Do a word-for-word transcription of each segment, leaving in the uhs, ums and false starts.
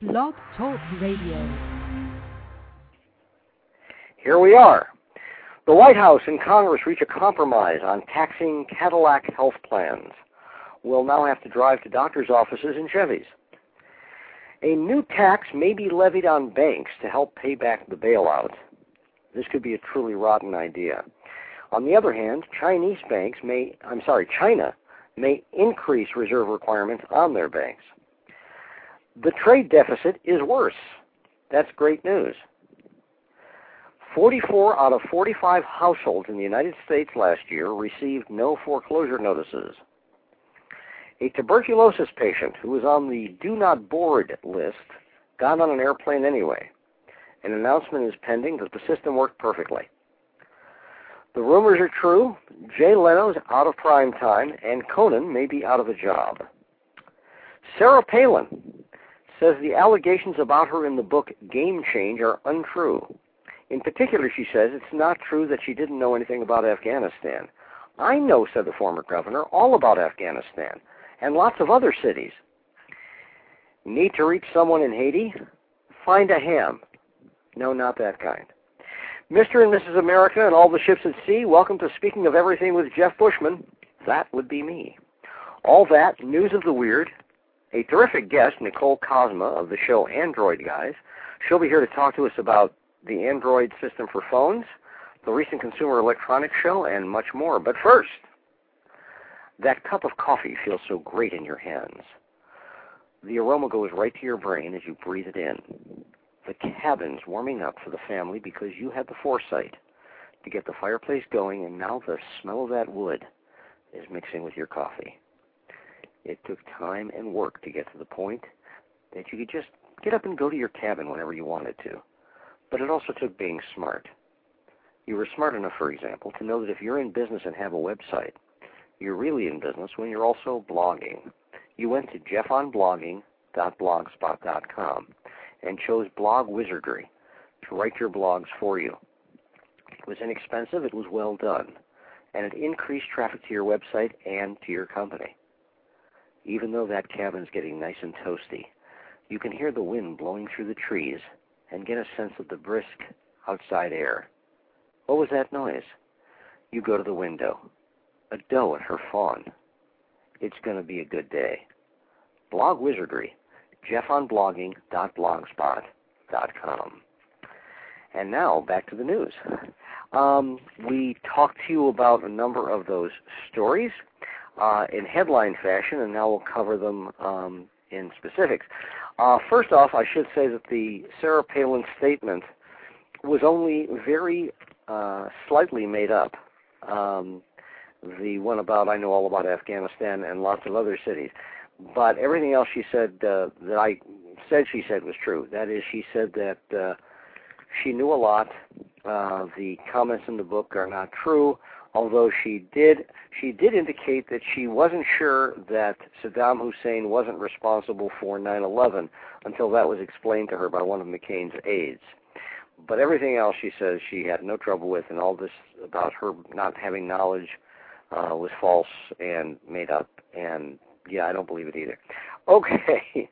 Blog Talk Radio. Here we are. The White House and Congress reach a compromise on taxing Cadillac health plans. We'll now have to drive to doctors' offices in Chevys. A new tax may be levied on banks to help pay back the bailout. This could be a truly rotten idea. On the other hand, Chinese banks may, I'm sorry, China may increase reserve requirements on their banks. The trade deficit is worse. That's great news. forty-four out of forty-five households in the United States last year received no foreclosure notices. A tuberculosis patient who was on the do not board list got on an airplane anyway. An announcement is pending that the system worked perfectly. The rumors are true. Jay Leno's out of prime time, and Conan may be out of a job. Sarah Palin says the allegations about her in the book Game Change are untrue. In particular, she says it's not true that she didn't know anything about Afghanistan. I know, said the former governor, all about Afghanistan and lots of other cities. Need to reach someone in Haiti? Find a ham. No, not that kind. Mister and Missus America and all the ships at sea, welcome to Speaking of Everything with Jeff Bushman. That would be me. All that, news of the weird, a terrific guest, Nicole Cosma of the show Android Guys. She'll be here to talk to us about the Android system for phones, the recent Consumer Electronics Show, and much more. But first, that cup of coffee feels so great in your hands. The aroma goes right to your brain as you breathe it in. The cabin's warming up for the family because you had the foresight to get the fireplace going, and now the smell of that wood is mixing with your coffee. It took time and work to get to the point that you could just get up and go to your cabin whenever you wanted to. But it also took being smart. You were smart enough, for example, to know that if you're in business and have a website, you're really in business when you're also blogging. You went to jeff on blogging dot blogspot dot com and chose Blog Wizardry to write your blogs for you. It was inexpensive, it was well done, and it increased traffic to your website and to your company. Even though that cabin's getting nice and toasty, you can hear the wind blowing through the trees and get a sense of the brisk outside air. What was that noise? You go to the window. A doe and her fawn. It's going to be a good day. Blog Wizardry, jeff on blogging dot blogspot dot com. And now, back to the news. Um, we talked to you about a number of those stories uh, in headline fashion, and now we'll cover them um, in specifics. Uh, first off, I should say that the Sarah Palin statement was only very uh, slightly made up. Um, the one about I know all about Afghanistan and lots of other cities. But everything else she said uh, that I said she said was true. That is, she said that uh, she knew a lot. Uh, the comments in the book are not true, although she did she did indicate that she wasn't sure that Saddam Hussein wasn't responsible for nine eleven until that was explained to her by one of McCain's aides. But everything else she says she had no trouble with, and all this about her not having knowledge uh, was false and made up. And yeah, I don't believe it either. Okay.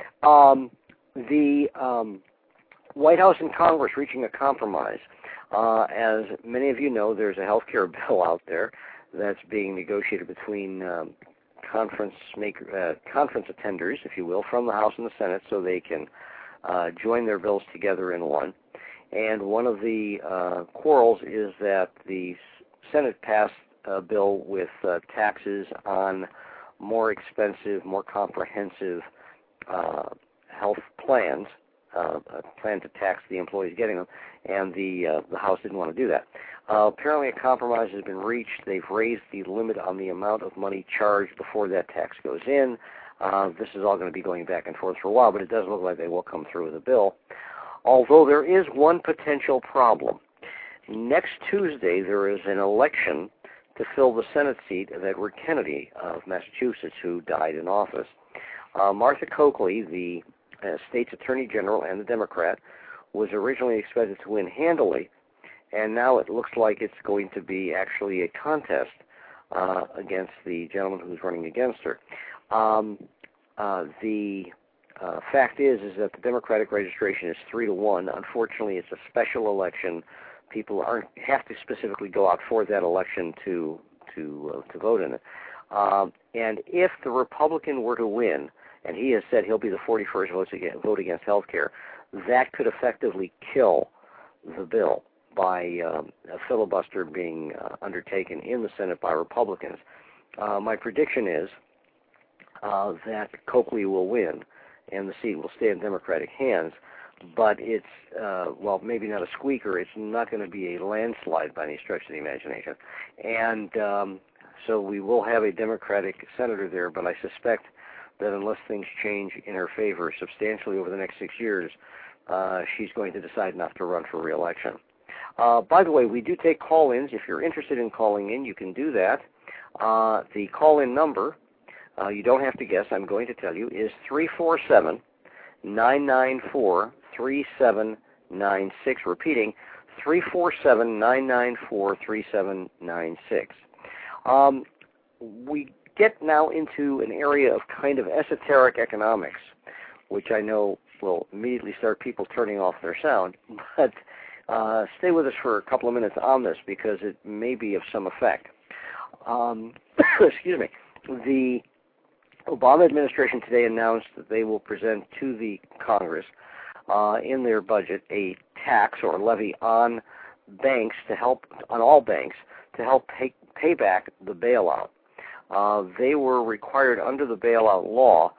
Um, the um, White House and Congress reaching a compromise. Uh, as many of you know, there's a health care bill out there that's being negotiated between um, conference maker, uh, conference attenders, if you will, from the House and the Senate, so they can uh, join their bills together in one. And one of the uh, quarrels is that the Senate passed a bill with uh, taxes on more expensive, more comprehensive uh, health plans, uh, a plan to tax the employees getting them, and the uh, the House didn't want to do that. Uh, apparently a compromise has been reached. They've raised the limit on the amount of money charged before that tax goes in. Uh, this is all going to be going back and forth for a while, but it does look like they will come through with a bill. Although there is one potential problem. Next Tuesday there is an election to fill the Senate seat of Edward Kennedy of Massachusetts, who died in office. Uh, Martha Coakley, the uh, state's attorney general and the Democrat, was originally expected to win handily, and now it looks like it's going to be actually a contest uh, against the gentleman who's running against her. Um, uh, the uh, fact is is that the Democratic registration is three to one. Unfortunately, it's a special election. People aren't have to specifically go out for that election to to uh, to vote in it. Um, and if the Republican were to win, and he has said he'll be the forty-first votes against, vote against health care, that could effectively kill the bill by um, a filibuster being uh, undertaken in the Senate by Republicans. Uh, my prediction is uh, that Coakley will win, and the seat will stay in Democratic hands. But it's, uh, well, maybe not a squeaker. It's not going to be a landslide by any stretch of the imagination. And um, so we will have a Democratic senator there, but I suspect that unless things change in her favor substantially over the next six years, uh, she's going to decide not to run for re-election. Uh, by the way, we do take call-ins. If you're interested in calling in, you can do that. Uh, the call-in number, uh, you don't have to guess, I'm going to tell you, is three four seven, nine nine four, three seven nine six. Repeating, three four seven, nine nine four, three seven nine six. Um, we get now into an area of kind of esoteric economics, which I know will immediately start people turning off their sound, but uh, stay with us for a couple of minutes on this because it may be of some effect. Um, excuse me. The Obama administration today announced that they will present to the Congress uh, in their budget a tax or levy on banks to help, on all banks, to help pay, pay back the bailout. Uh, they were required under the bailout law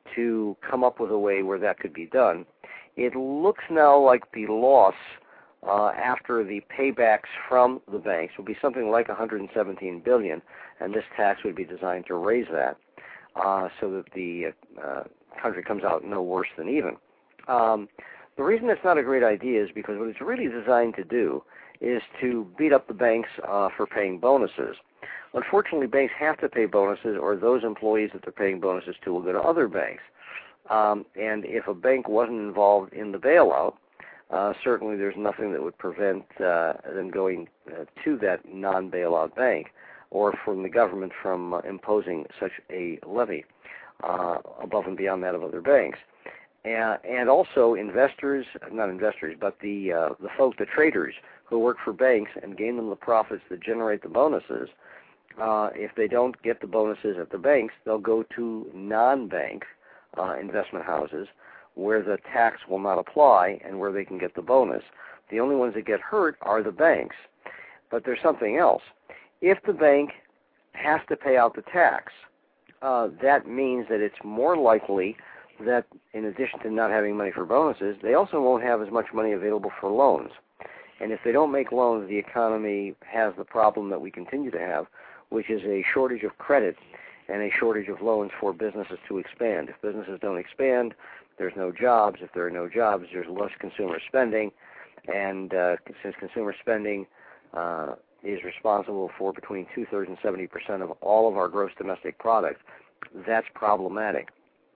to come up with a way where that could be done. It looks now like the loss uh, after the paybacks from the banks will be something like one hundred seventeen billion dollars, and this tax would be designed to raise that uh, so that the uh, country comes out no worse than even. Um, the reason that's not a great idea is because what it's really designed to do is to beat up the banks uh, for paying bonuses. Unfortunately, banks have to pay bonuses, or those employees that they're paying bonuses to will go to other banks. Um, and if a bank wasn't involved in the bailout, uh, certainly there's nothing that would prevent uh, them going uh, to that non-bailout bank, or from the government from uh, imposing such a levy uh, above and beyond that of other banks. And, and also investors, not investors, but the uh, the folk, the traders who work for banks and gain them the profits that generate the bonuses, uh, if they don't get the bonuses at the banks, they'll go to non-bank uh, investment houses where the tax will not apply and where they can get the bonus. The only ones that get hurt are the banks. But there's something else. If the bank has to pay out the tax, uh, that means that it's more likely that in addition to not having money for bonuses, they also won't have as much money available for loans. And if they don't make loans, the economy has the problem that we continue to have, which is a shortage of credit and a shortage of loans for businesses to expand. If businesses don't expand, there's no jobs. If there are no jobs, there's less consumer spending. And uh, since consumer spending uh, is responsible for between two-thirds and seventy percent of all of our gross domestic product, that's problematic.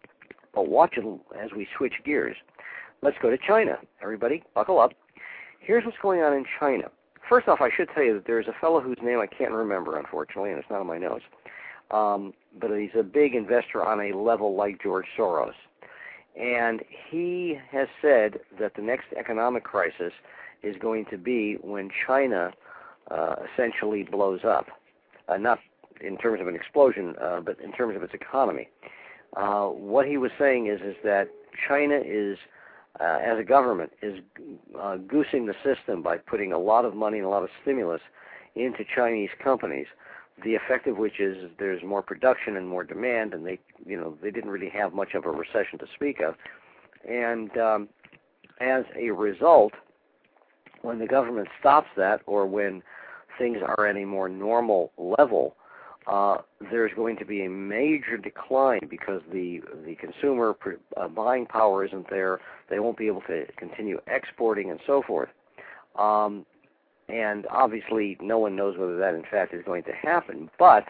But watch it as we switch gears. Let's go to China. Everybody, buckle up. Here's what's going on in China. First off, I should tell you that there's a fellow whose name I can't remember, unfortunately, and it's not on my notes. Um, but he's a big investor on a level like George Soros. And he has said that the next economic crisis is going to be when China uh, essentially blows up. Uh, not in terms of an explosion, uh, but in terms of its economy. Uh, what he was saying is, is that China is, uh, as a government, is uh, goosing the system by putting a lot of money and a lot of stimulus into Chinese companies. The effect of which is there's more production and more demand, and they, you know, they didn't really have much of a recession to speak of. And um, as a result, when the government stops that, or when things are at a more normal level, uh, there's going to be a major decline because the the consumer uh, buying power isn't there. They won't be able to continue exporting and so forth. Um, and obviously, no one knows whether that, in fact, is going to happen. But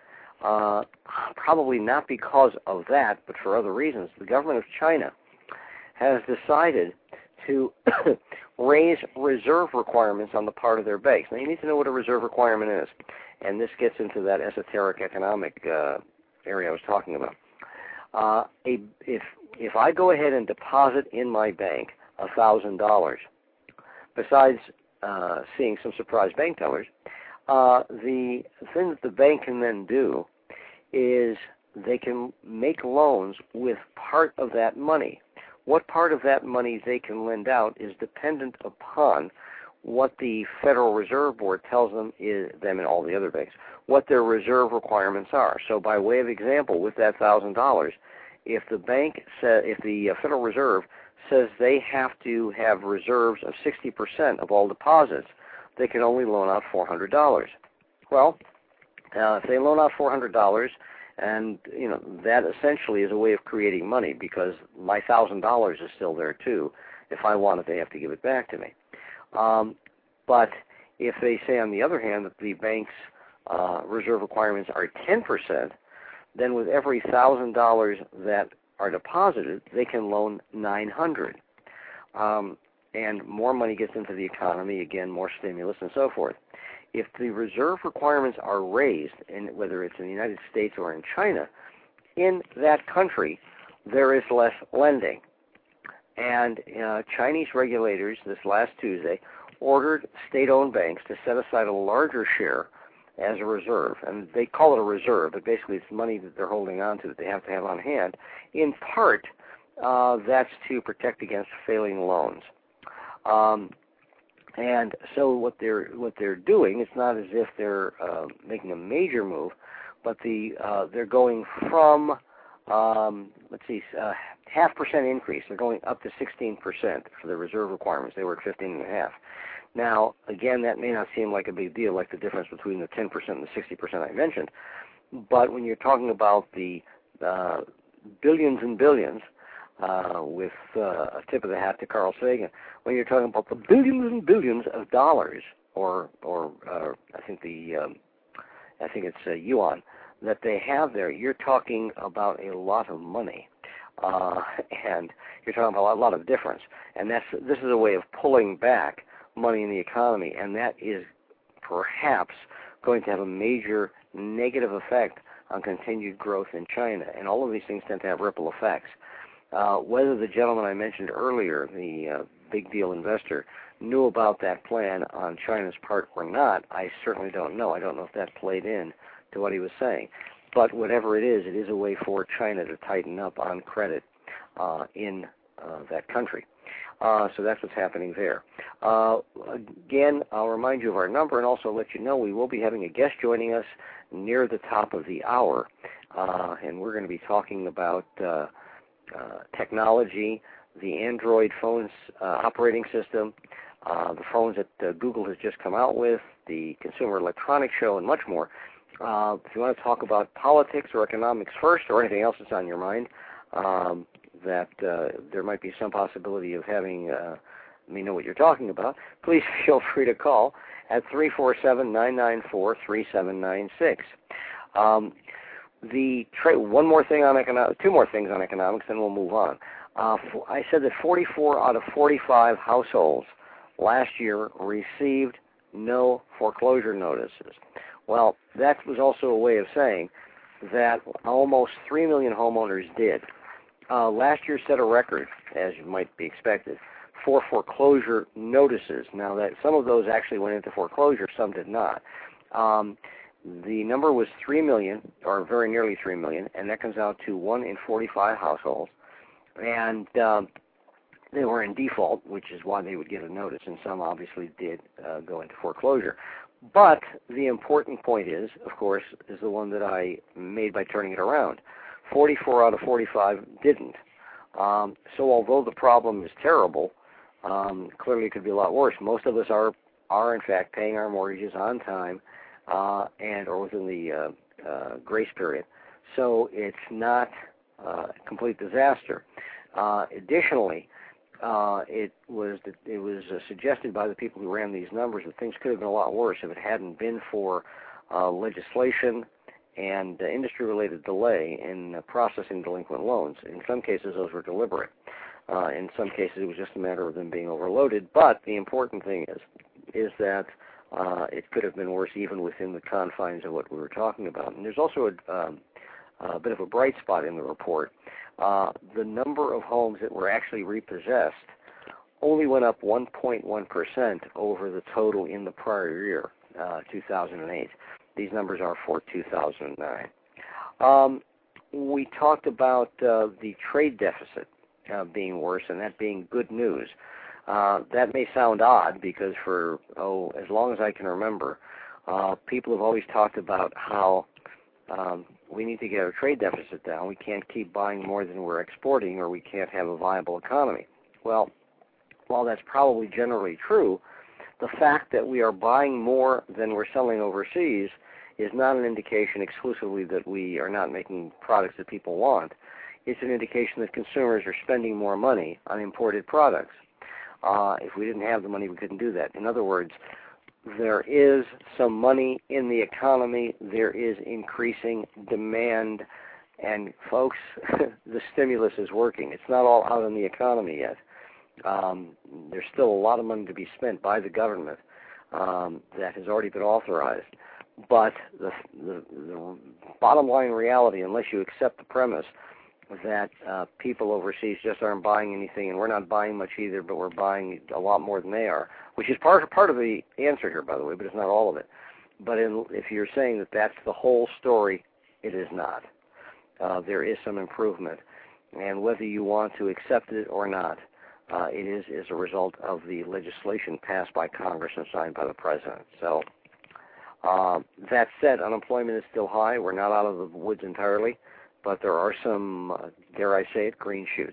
uh, probably not because of that, but for other reasons. The government of China has decided to raise reserve requirements on the part of their banks. Now, you need to know what a reserve requirement is, and this gets into that esoteric economic uh, area I was talking about. Uh, a, if if I go ahead and deposit in my bank a thousand dollars, besides uh, seeing some surprise bank tellers, uh, the thing that the bank can then do is they can make loans with part of that money. What part of that money they can lend out is dependent upon what the Federal Reserve Board tells them, is them and all the other banks, what their reserve requirements are. So by way of example, with that one thousand dollars, if the bank sa- if the Federal Reserve says they have to have reserves of sixty percent of all deposits, they can only loan out four hundred dollars. Well, uh, if they loan out four hundred dollars, and you know that essentially is a way of creating money, because my one thousand dollars is still there too. If I want it, they have to give it back to me. Um, but if they say, on the other hand, that the bank's uh, reserve requirements are ten percent, then with every one thousand dollars that are deposited, they can loan nine hundred dollars. Um, and more money gets into the economy, again, more stimulus and so forth. If the reserve requirements are raised, in, whether it's in the United States or in China, in that country, there is less lending. And uh, Chinese regulators this last Tuesday ordered state-owned banks to set aside a larger share as a reserve. And they call it a reserve, but basically it's money that they're holding on to that they have to have on hand. In part, uh, that's to protect against failing loans. Um, and so what they're what they're doing, it's not as if they're uh, making a major move, but the uh, they're going from um, let's see, uh, half percent increase. They're going up to sixteen percent for the reserve requirements. They were at fifteen and a half. Now, again, that may not seem like a big deal, like the difference between the ten percent and the sixty percent I mentioned. But when you're talking about the uh, billions and billions, uh, with uh, a tip of the hat to Carl Sagan, when you're talking about the billions and billions of dollars, or or uh, I think the um, I think it's uh, yuan that they have there, you're talking about a lot of money, uh, and you're talking about a lot of difference. And that's this is a way of pulling back money in the economy, and that is perhaps going to have a major negative effect on continued growth in China. And all of these things tend to have ripple effects. Uh, whether the gentleman I mentioned earlier, the uh, big deal investor, knew about that plan on China's part or not, I certainly don't know. I don't know if that played in to what he was saying. But whatever it is, it is a way for China to tighten up on credit uh, in uh, that country. Uh, so that's what's happening there. Uh, again, I'll remind you of our number and also let you know we will be having a guest joining us near the top of the hour. Uh, and we're going to be talking about uh, uh, technology, the Android phones uh, operating system, uh, the phones that uh, Google has just come out with, the Consumer Electronics Show, and much more. Uh, if you want to talk about politics or economics first, or anything else that's on your mind, um, that uh, there might be some possibility of having uh, me know what you're talking about, please feel free to call at three four seven, nine nine four, three seven nine six. Um, the tra- one more thing on economics, two more things on economics, then we'll move on. Uh, I said that forty-four out of forty-five households last year received no foreclosure notices. Well, that was also a way of saying that almost three million homeowners did. Uh, last year set a record, as you might be expected, for foreclosure notices. Now, that some of those actually went into foreclosure, some did not. Um, the number was three million, or very nearly three million, and that comes out to one in forty-five households. And um, they were in default, which is why they would get a notice, and some obviously did uh, go into foreclosure. But the important point is, of course, is the one that I made by turning it around. forty-four out of forty-five didn't. Um, so although the problem is terrible, um, clearly it could be a lot worse. Most of us are, are in fact, paying our mortgages on time uh, and or within the uh, uh, grace period. So it's not uh, a complete disaster. Uh, additionally, Uh, it was it was uh, suggested by the people who ran these numbers that things could have been a lot worse if it hadn't been for uh, legislation and uh, industry-related delay in uh, processing delinquent loans. In some cases, those were deliberate. Uh, in some cases, it was just a matter of them being overloaded. But the important thing is, is that uh, it could have been worse even within the confines of what we were talking about. And there's also a, um, a bit of a bright spot in the report. uh, the number of homes that were actually repossessed only went up one point one percent over the total in the prior year, uh, two thousand eight. These numbers are for two thousand nine. Um, we talked about uh, the trade deficit uh, being worse, and that being good news. Uh, that may sound odd because for, oh, as long as I can remember, uh, people have always talked about how um, we need to get our trade deficit down. We can't keep buying more than we're exporting, or we can't have a viable economy. Well, while that's probably generally true, the fact that we are buying more than we're selling overseas is not an indication exclusively that we are not making products that people want. It's an indication that consumers are spending more money on imported products. Uh, if we didn't have the money, we couldn't do that. In other words, there is some money in the economy. There is increasing demand. And, folks, the stimulus is working. It's not all out in the economy yet. Um, there's still a lot of money to be spent by the government um, that has already been authorized. But the, the, the bottom line reality, unless you accept the premise that uh, people overseas just aren't buying anything, and we're not buying much either, but we're buying a lot more than they are, which is part, part of the answer here, by the way, but it's not all of it. But in, if you're saying that that's the whole story, it is not. Uh, there is some improvement. And whether you want to accept it or not, uh, it is as a result of the legislation passed by Congress and signed by the President. So uh, that said, unemployment is still high. We're not out of the woods entirely, but there are some, uh, dare I say it, green shoots.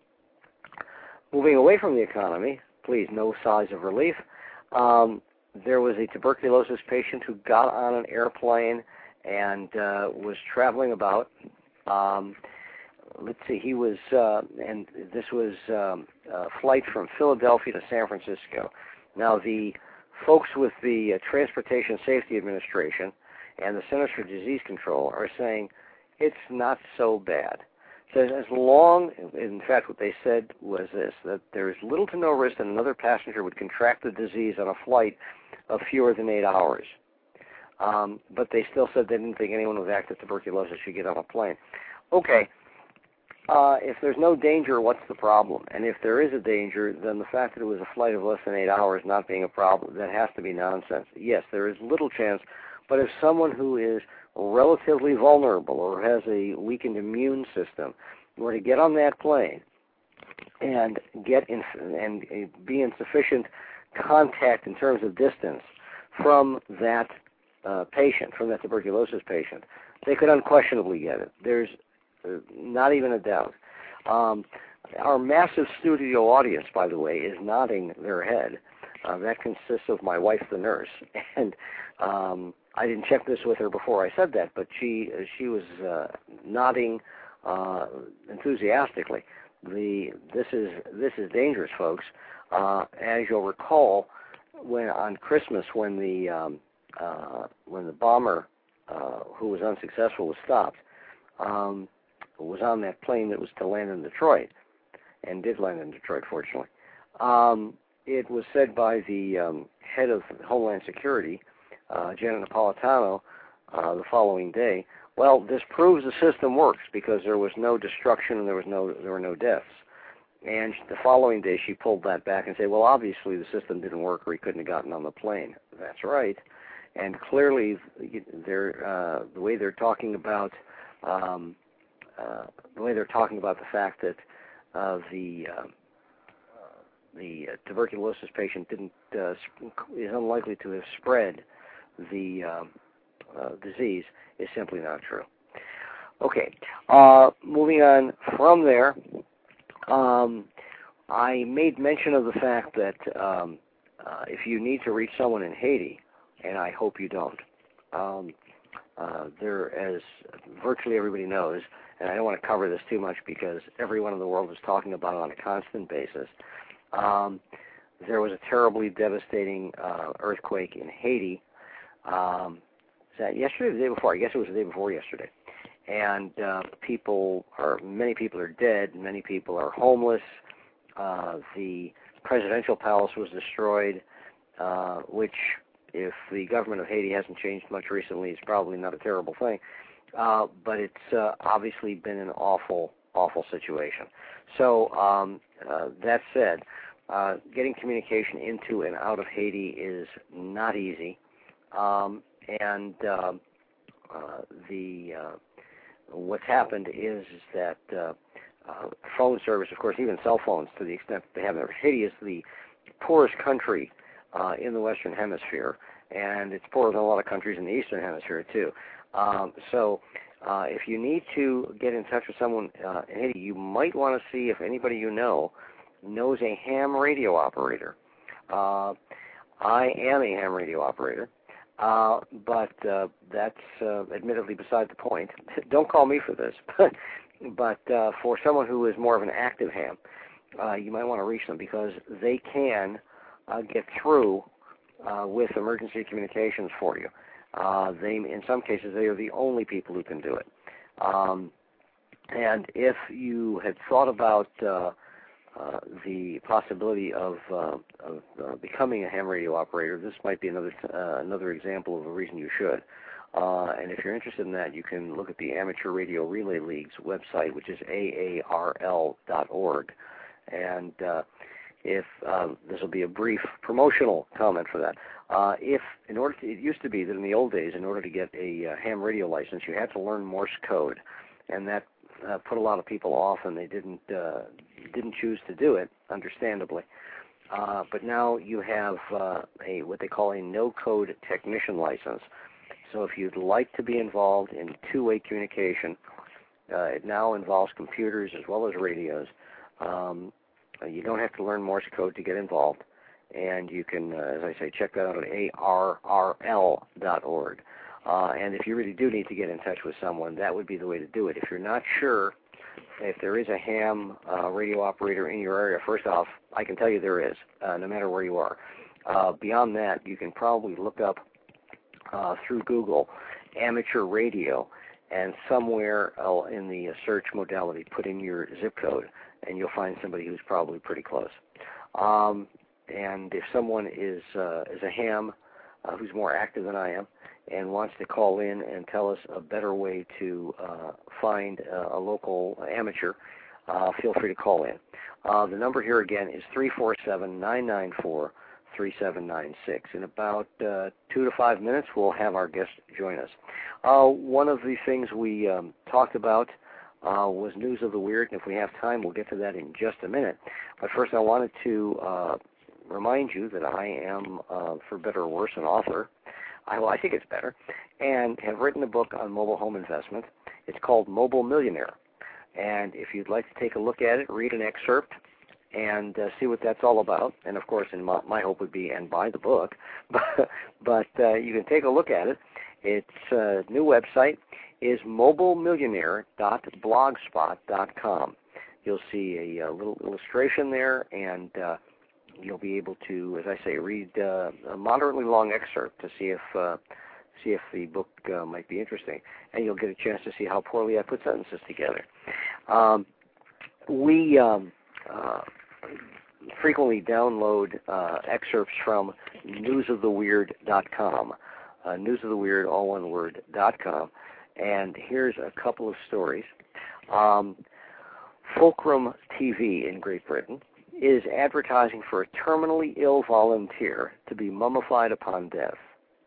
Moving away from the economy, please, no sighs of relief. Um, there was a tuberculosis patient who got on an airplane and uh, was traveling about. Um, let's see, he was, uh, and this was um, a flight from Philadelphia to San Francisco. Now, the folks with the uh, Transportation Safety Administration and the Centers for Disease Control are saying it's not so bad. So as long, in fact, what they said was this, that there is little to no risk that another passenger would contract the disease on a flight of fewer than eight hours. Um, but they still said they didn't think anyone with active tuberculosis should get on a plane. Okay, uh, if there's no danger, what's the problem? And if there is a danger, then the fact that it was a flight of less than eight hours not being a problem, that has to be nonsense. Yes, there is little chance, but if someone who is relatively vulnerable or has a weakened immune system were to get on that plane and get in and be in sufficient contact in terms of distance from that uh, patient, from that tuberculosis patient, they could unquestionably get it. There's uh, not even a doubt. Um, our massive studio audience, by the way, is nodding their head. Uh, that consists of my wife, the nurse, and um, I didn't check this with her before I said that, but she she was uh, nodding uh, enthusiastically. The this is this is dangerous, folks. Uh, as you'll recall, when on Christmas, when the um, uh, when the bomber uh, who was unsuccessful was stopped, um, was on that plane that was to land in Detroit, and did land in Detroit, fortunately. Um, it was said by the um, head of Homeland Security, Uh, Janet Napolitano, uh, the following day, well, this proves the system works because there was no destruction and there was no there were no deaths. And the following day, she pulled that back and said, well, obviously the system didn't work or he couldn't have gotten on the plane. That's right. And clearly, they're uh, the way they're talking about um, uh, the way they're talking about the fact that uh, the uh, the uh, tuberculosis patient didn't uh, is unlikely to have spread the um, uh, disease is simply not true. Okay, uh, moving on from there, um, I made mention of the fact that um, uh, if you need to reach someone in Haiti, and I hope you don't, um, uh, there, as virtually everybody knows, and I don't want to cover this too much because everyone in the world is talking about it on a constant basis, um, there was a terribly devastating uh, earthquake in Haiti. Um, is that yesterday or the day before? I guess it was the day before yesterday. And uh, people are, many people are dead. Many people are homeless. Uh, the presidential palace was destroyed, uh, which, if the government of Haiti hasn't changed much recently, is probably not a terrible thing. Uh, but it's uh, obviously been an awful, awful situation. So um, uh, that said, uh, getting communication into and out of Haiti is not easy, um, and uh, uh, the uh, what's happened is, is that uh, uh, phone service, of course, even cell phones, to the extent that they have there. Haiti is the poorest country uh, in the Western Hemisphere, and it's poorer than a lot of countries in the Eastern Hemisphere too. Um, so uh, if you need to get in touch with someone uh, in Haiti, you might want to see if anybody you know knows a ham radio operator. Uh, I am a ham radio operator, uh, but uh, that's uh, admittedly beside the point. Don't call me for this, but, but uh, for someone who is more of an active ham, uh, you might want to reach them because they can uh, get through uh, with emergency communications for you. Uh, they, in some cases, they are the only people who can do it. Um, and if you had thought about uh, uh, the possibility of, uh, of uh, becoming a ham radio operator, this might be another uh, another example of a reason you should. Uh, and if you're interested in that, you can look at the Amateur Radio Relay League's website, which is A A R L dot org. And uh, if uh, this will be a brief promotional comment for that. Uh, if in order to, it used to be that in the old days, in order to get a uh, ham radio license, you had to learn Morse code, and that uh, put a lot of people off, and they didn't uh, didn't choose to do it, understandably. Uh, but now you have uh, a what they call a no-code technician license. So if you'd like to be involved in two-way communication, uh, it now involves computers as well as radios. Um, you don't have to learn Morse code to get involved. And you can, uh, as I say, check that out at A R R L dot org. Uh, and if you really do need to get in touch with someone, that would be the way to do it. If you're not sure if there is a ham uh, radio operator in your area, first off, I can tell you there is, uh, no matter where you are. Uh, beyond that, you can probably look up uh, through Google amateur radio, and somewhere uh, in the uh, search modality, put in your zip code, and you'll find somebody who's probably pretty close. Um, And if someone is uh, is a ham uh, who's more active than I am and wants to call in and tell us a better way to uh, find uh, a local amateur, uh, feel free to call in. Uh, the number here again is three four seven, nine nine four, three seven nine six. In about uh, two to five minutes, we'll have our guest join us. Uh, one of the things we um, talked about uh, was News of the Weird, and if we have time, we'll get to that in just a minute. But first, I wanted to uh, remind you that I am, uh, for better or worse, an author. I, well, I think it's better, and have written a book on mobile home investment. It's called Mobile Millionaire, and if you'd like to take a look at it, read an excerpt, and uh, see what that's all about. And of course, and my, my hope would be, and buy the book, but, but uh, you can take a look at it. Its uh, new website is mobile millionaire dot blogspot dot com. You'll see a, a little illustration there, and uh, you'll be able to, as I say, read uh, a moderately long excerpt to see if uh, see if the book uh, might be interesting, and you'll get a chance to see how poorly I put sentences together. Um, we um, uh, frequently download uh, excerpts from news of the weird dot com, uh, news of the weird, all one word, dot com, and here's a couple of stories. Um, Fulcrum T V in Great Britain is advertising for a terminally ill volunteer to be mummified upon death.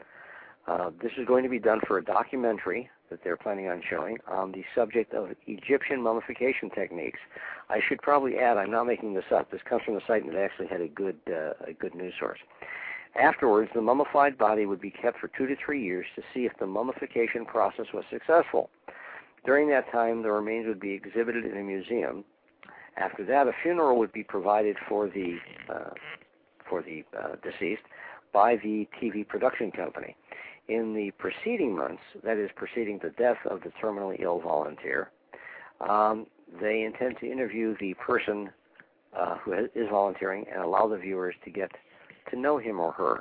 Uh, this is going to be done for a documentary that they're planning on showing on the subject of Egyptian mummification techniques. I should probably add, I'm not making this up. This comes from the site and it actually had a good, uh, a good news source. Afterwards, the mummified body would be kept for two to three years to see if the mummification process was successful. During that time, the remains would be exhibited in a museum. After that, a funeral would be provided for the uh, for the uh, deceased by the T V production company. In the preceding months, that is, preceding the death of the terminally ill volunteer, um, they intend to interview the person uh, who is volunteering and allow the viewers to get to know him or her.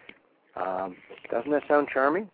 Um, doesn't that sound charming?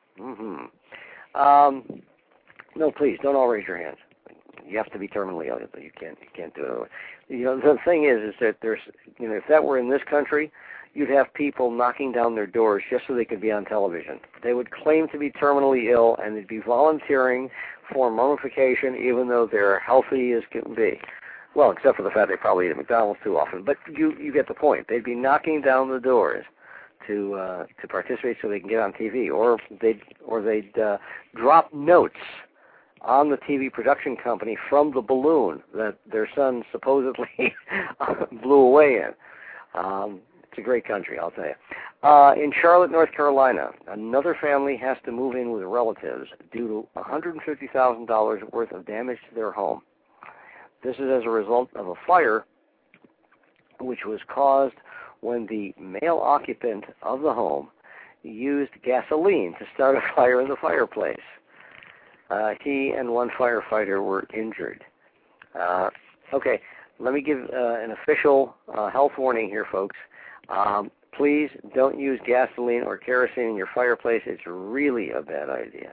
Mm-hmm. Um, no, please, don't all raise your hands. You have to be terminally ill. You can't. You can't do it. You know, the thing is, is that there's, you know, if that were in this country, you'd have people knocking down their doors just so they could be on television. They would claim to be terminally ill, and they'd be volunteering for mummification even though they're healthy as can be. Well, except for the fact they probably eat at McDonald's too often. But you you get the point. They'd be knocking down the doors to uh, to participate so they can get on T V, or they'd or they'd uh, drop notes on the T V production company from the balloon that their son supposedly blew away in. Um, it's a great country, I'll tell you. Uh, in Charlotte, North Carolina, another family has to move in with relatives due to one hundred fifty thousand dollars worth of damage to their home. This is as a result of a fire which was caused when the male occupant of the home used gasoline to start a fire in the fireplace. Uh, he and one firefighter were injured. Uh, okay, let me give uh, an official uh, health warning here, folks. Um, please don't use gasoline or kerosene in your fireplace. It's really a bad idea.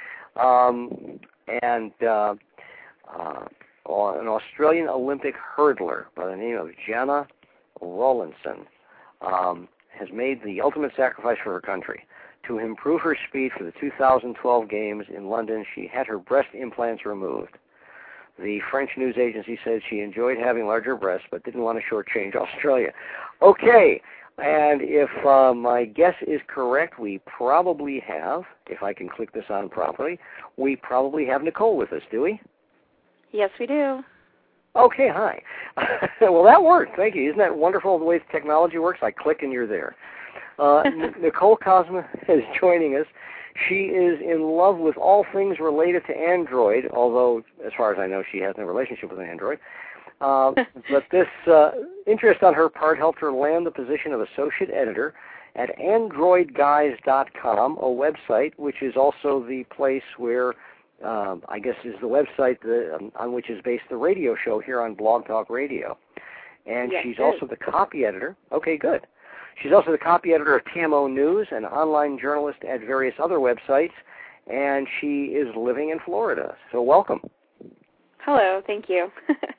Um, and uh, uh, an Australian Olympic hurdler by the name of Jana Rawlinson um, has made the ultimate sacrifice for her country. To improve her speed for the two thousand twelve Games in London, she had her breast implants removed. The French news agency said she enjoyed having larger breasts but didn't want to shortchange Australia. Okay, and if uh, my guess is correct, we probably have, if I can click this on properly, we probably have Nicole with us, do we? Yes, we do. Okay, hi. Well, that worked. Thank you. Isn't that wonderful the way technology works? I click and you're there. Uh, Nicole Cosma is joining us. She is in love with all things related to Android, although, as far as I know, she has no relationship with Android. Uh, but this uh, interest on her part helped her land the position of associate editor at android guys dot com, a website which is also the place where, uh, I guess, is the website that, um, on which is based the radio show here on Blog Talk Radio. And yes, she's good. also the copy editor. Okay, good. She's also the copy editor of T M O News, an online journalist at various other websites, and she is living in Florida. So welcome. Hello, thank you.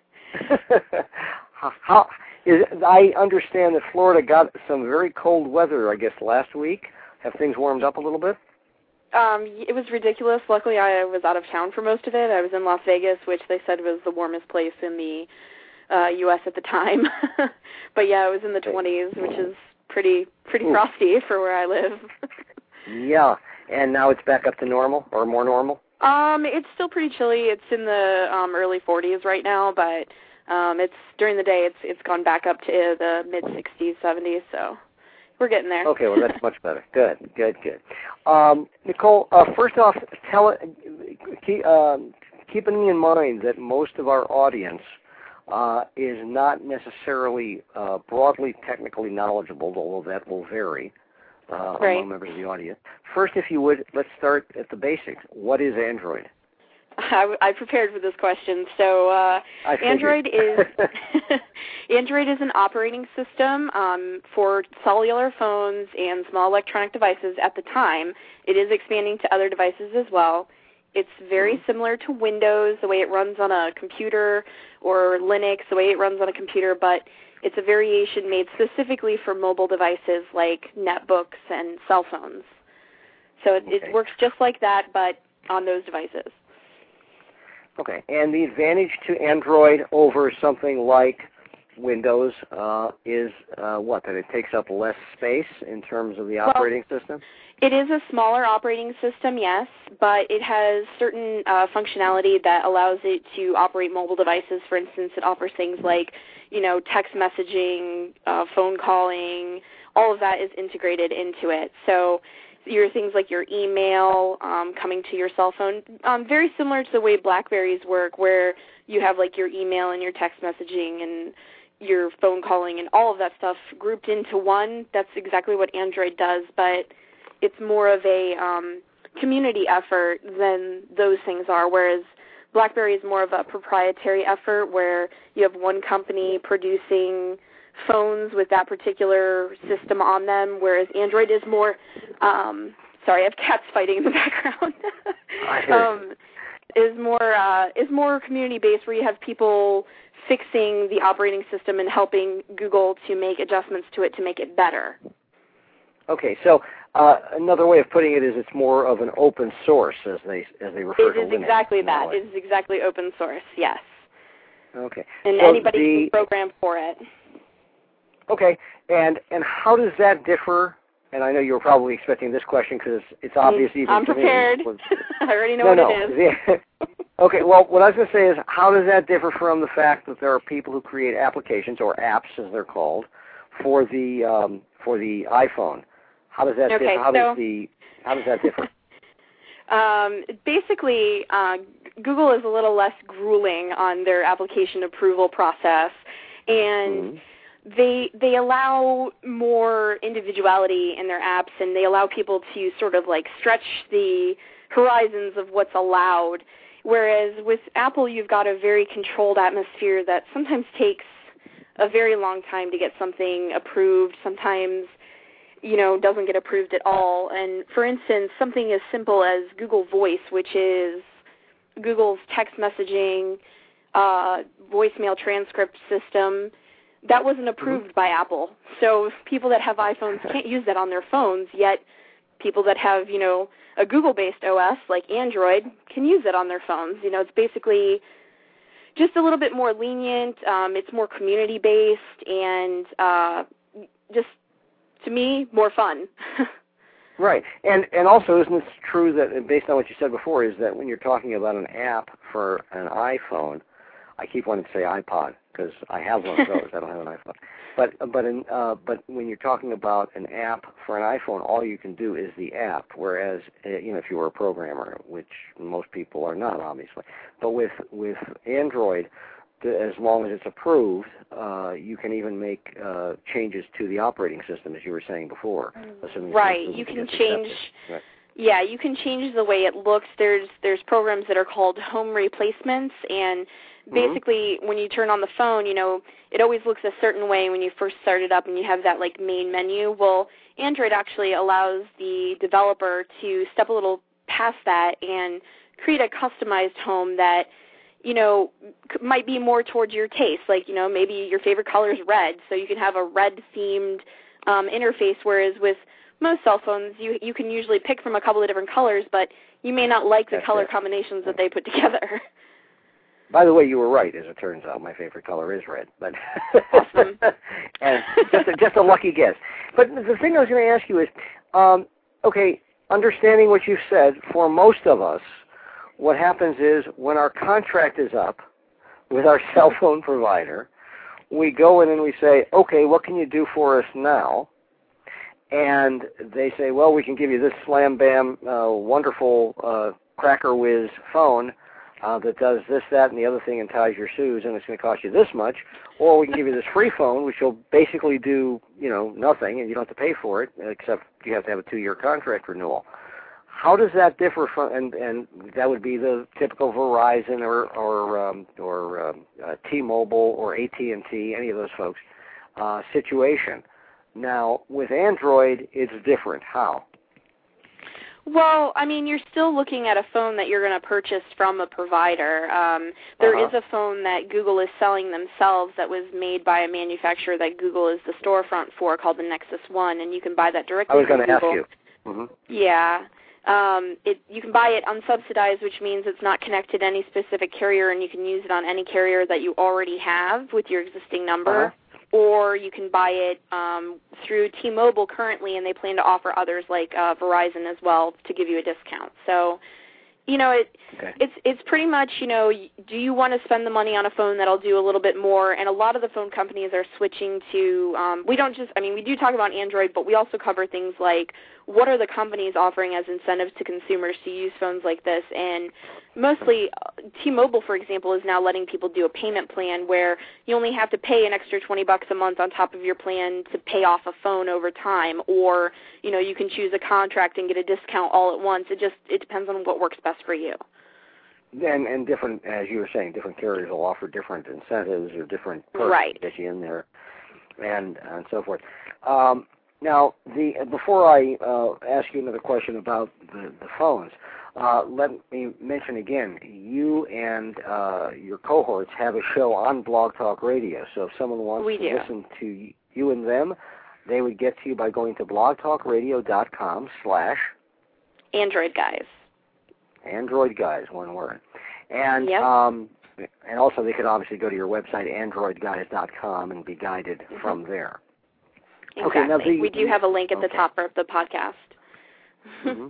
How, is, I understand that Florida got some very cold weather, I guess, last week. Have things warmed up a little bit? Um, it was ridiculous. Luckily, I was out of town for most of it. I was in Las Vegas, which they said was the warmest place in the uh, U S at the time. But yeah, it was in the twenties, which is pretty pretty Ooh. frosty for where I live. Yeah, and now it's back up to normal or more normal? Um, it's still pretty chilly. It's in the um, early forties right now, but um, it's during the day. It's it's gone back up to the mid sixties, seventies. So we're getting there. Okay, well that's much better. Good, good, good. Um, Nicole, uh, first off, tell keep, uh, keeping in mind that most of our audience uh, is not necessarily uh, broadly technically knowledgeable, although that will vary uh, right. among members of the audience. First, if you would, let's start at the basics. What is Android? I, I prepared for this question. So uh, Android is Android is an operating system um, for cellular phones and small electronic devices at the time. It is expanding to other devices as well. It's very mm-hmm. similar to Windows, the way it runs on a computer, or Linux, the way it runs on a computer, but it's a variation made specifically for mobile devices like netbooks and cell phones. So it, okay. it works just like that, but on those devices. Okay, and the advantage to Android over something like Windows uh, is uh, what? That it takes up less space in terms of the operating well, system? It is a smaller operating system, yes, but it has certain uh, functionality that allows it to operate mobile devices. For instance, it offers things like, you know, text messaging, uh, phone calling, all of that is integrated into it. So your things like your email um, coming to your cell phone, um, very similar to the way BlackBerries work, where you have like your email and your text messaging and your phone calling and all of that stuff grouped into one. That's exactly what Android does, but it's more of a um, community effort than those things are, whereas BlackBerry is more of a proprietary effort where you have one company producing phones with that particular system on them, whereas Android is more, um, sorry, I have cats fighting in the background, um, is more uh, is more community-based, where you have people fixing the operating system and helping Google to make adjustments to it to make it better. Okay, so uh, another way of putting it is it's more of an open source, as they as they refer to Linux. It is exactly that. It is exactly open source, yes. Okay. And so anybody the, can program for it. Okay, and and how does that differ? And I know you were probably expecting this question because it's, it's obvious even I'm to prepared. me. I already know no, what no. it is. Okay, well, what I was going to say is, how does that differ from the fact that there are people who create applications, or apps as they're called, for the um, for the iPhone? How does that okay, differ? How so, does the how does that differ? um, basically, uh, Google is a little less grueling on their application approval process, and mm-hmm. they they allow more individuality in their apps, and they allow people to sort of like stretch the horizons of what's allowed. Whereas with Apple, you've got a very controlled atmosphere that sometimes takes a very long time to get something approved. Sometimes, you know, doesn't get approved at all. And for instance, something as simple as Google Voice, which is Google's text messaging, uh, voicemail transcript system, that wasn't approved mm-hmm. by Apple. So people that have iPhones can't use that on their phones, yet people that have, you know, a Google-based O S like Android can use it on their phones. You know, it's basically just a little bit more lenient. Um, it's more community-based and uh, just, to me, more fun. Right. And and also, isn't it true that, based on what you said before, is that when you're talking about an app for an iPhone, I keep wanting to say iPod because I have one of those. I don't have an iPhone. But but in, uh, but when you're talking about an app for an iPhone, all you can do is the app. Whereas uh, you know, if you were a programmer, which most people are not, obviously. But with with Android, the, as long as it's approved, uh, you can even make uh, changes to the operating system, as you were saying before. Assuming right. You can change. Right. Yeah, you can change the way it looks. There's there's programs that are called home replacements, and basically, mm-hmm. when you turn on the phone, you know, it always looks a certain way when you first start it up and you have that, like, main menu. Well, Android actually allows the developer to step a little past that and create a customized home that, you know, might be more towards your taste. Like, you know, maybe your favorite color is red, so you can have a red-themed um, interface, whereas with most cell phones, you you can usually pick from a couple of different colors, but you may not like the That's color it. combinations that they put together. By the way, you were right. As it turns out, my favorite color is red. But awesome. And just a, just a lucky guess. But the thing I was going to ask you is, um, okay, understanding what you've said, for most of us, what happens is when our contract is up with our cell phone provider, we go in and we say, okay, what can you do for us now? And they say, well, we can give you this slam bam, uh, wonderful uh, cracker whiz phone uh, that does this, that, and the other thing and ties your shoes, and it's going to cost you this much. Or we can give you this free phone, which will basically do, you know, nothing, and you don't have to pay for it, except you have to have a two-year contract renewal. How does that differ from, and, and that would be the typical Verizon or or um, or um, uh, T-Mobile or A T and T, any of those folks, uh, situation. Now, with Android, it's different. How? Well, I mean, you're still looking at a phone that you're going to purchase from a provider. Um, there uh-huh. is a phone that Google is selling themselves that was made by a manufacturer that Google is the storefront for, called the Nexus One, and you can buy that directly from Google. I was going to ask you. Mm-hmm. Yeah. Um, it, you can buy it unsubsidized, which means it's not connected to any specific carrier, and you can use it on any carrier that you already have with your existing number. Uh-huh. Or you can buy it um, through T-Mobile currently, and they plan to offer others like uh, Verizon as well to give you a discount. So, you know, it okay. it's it's pretty much, you know, do you want to spend the money on a phone that'll do a little bit more? And a lot of the phone companies are switching to, um, we don't just, I mean, we do talk about Android, but we also cover things like what are the companies offering as incentives to consumers to use phones like this. And mostly T-Mobile, for example, is now letting people do a payment plan where you only have to pay an extra twenty bucks a month on top of your plan to pay off a phone over time, or, you know, you can choose a contract and get a discount all at once. It just, it depends on what works best for you. And, and different, as you were saying, different carriers will offer different incentives or different perks right. to get you in there, and and so forth. Um, now, the before I uh, ask you another question about the, the phones, Uh, let me mention again, you and uh, your cohorts have a show on Blog Talk Radio. So if someone wants we to do. listen to you and them, they would get to you by going to blogtalkradio.com slash Android Guys. Android Guys, one word. And yep. um, and also they could obviously go to your website, android guys dot com, and be guided mm-hmm. from there. Exactly. Okay, now the, we do have a link at okay. the top of the podcast. mm-hmm.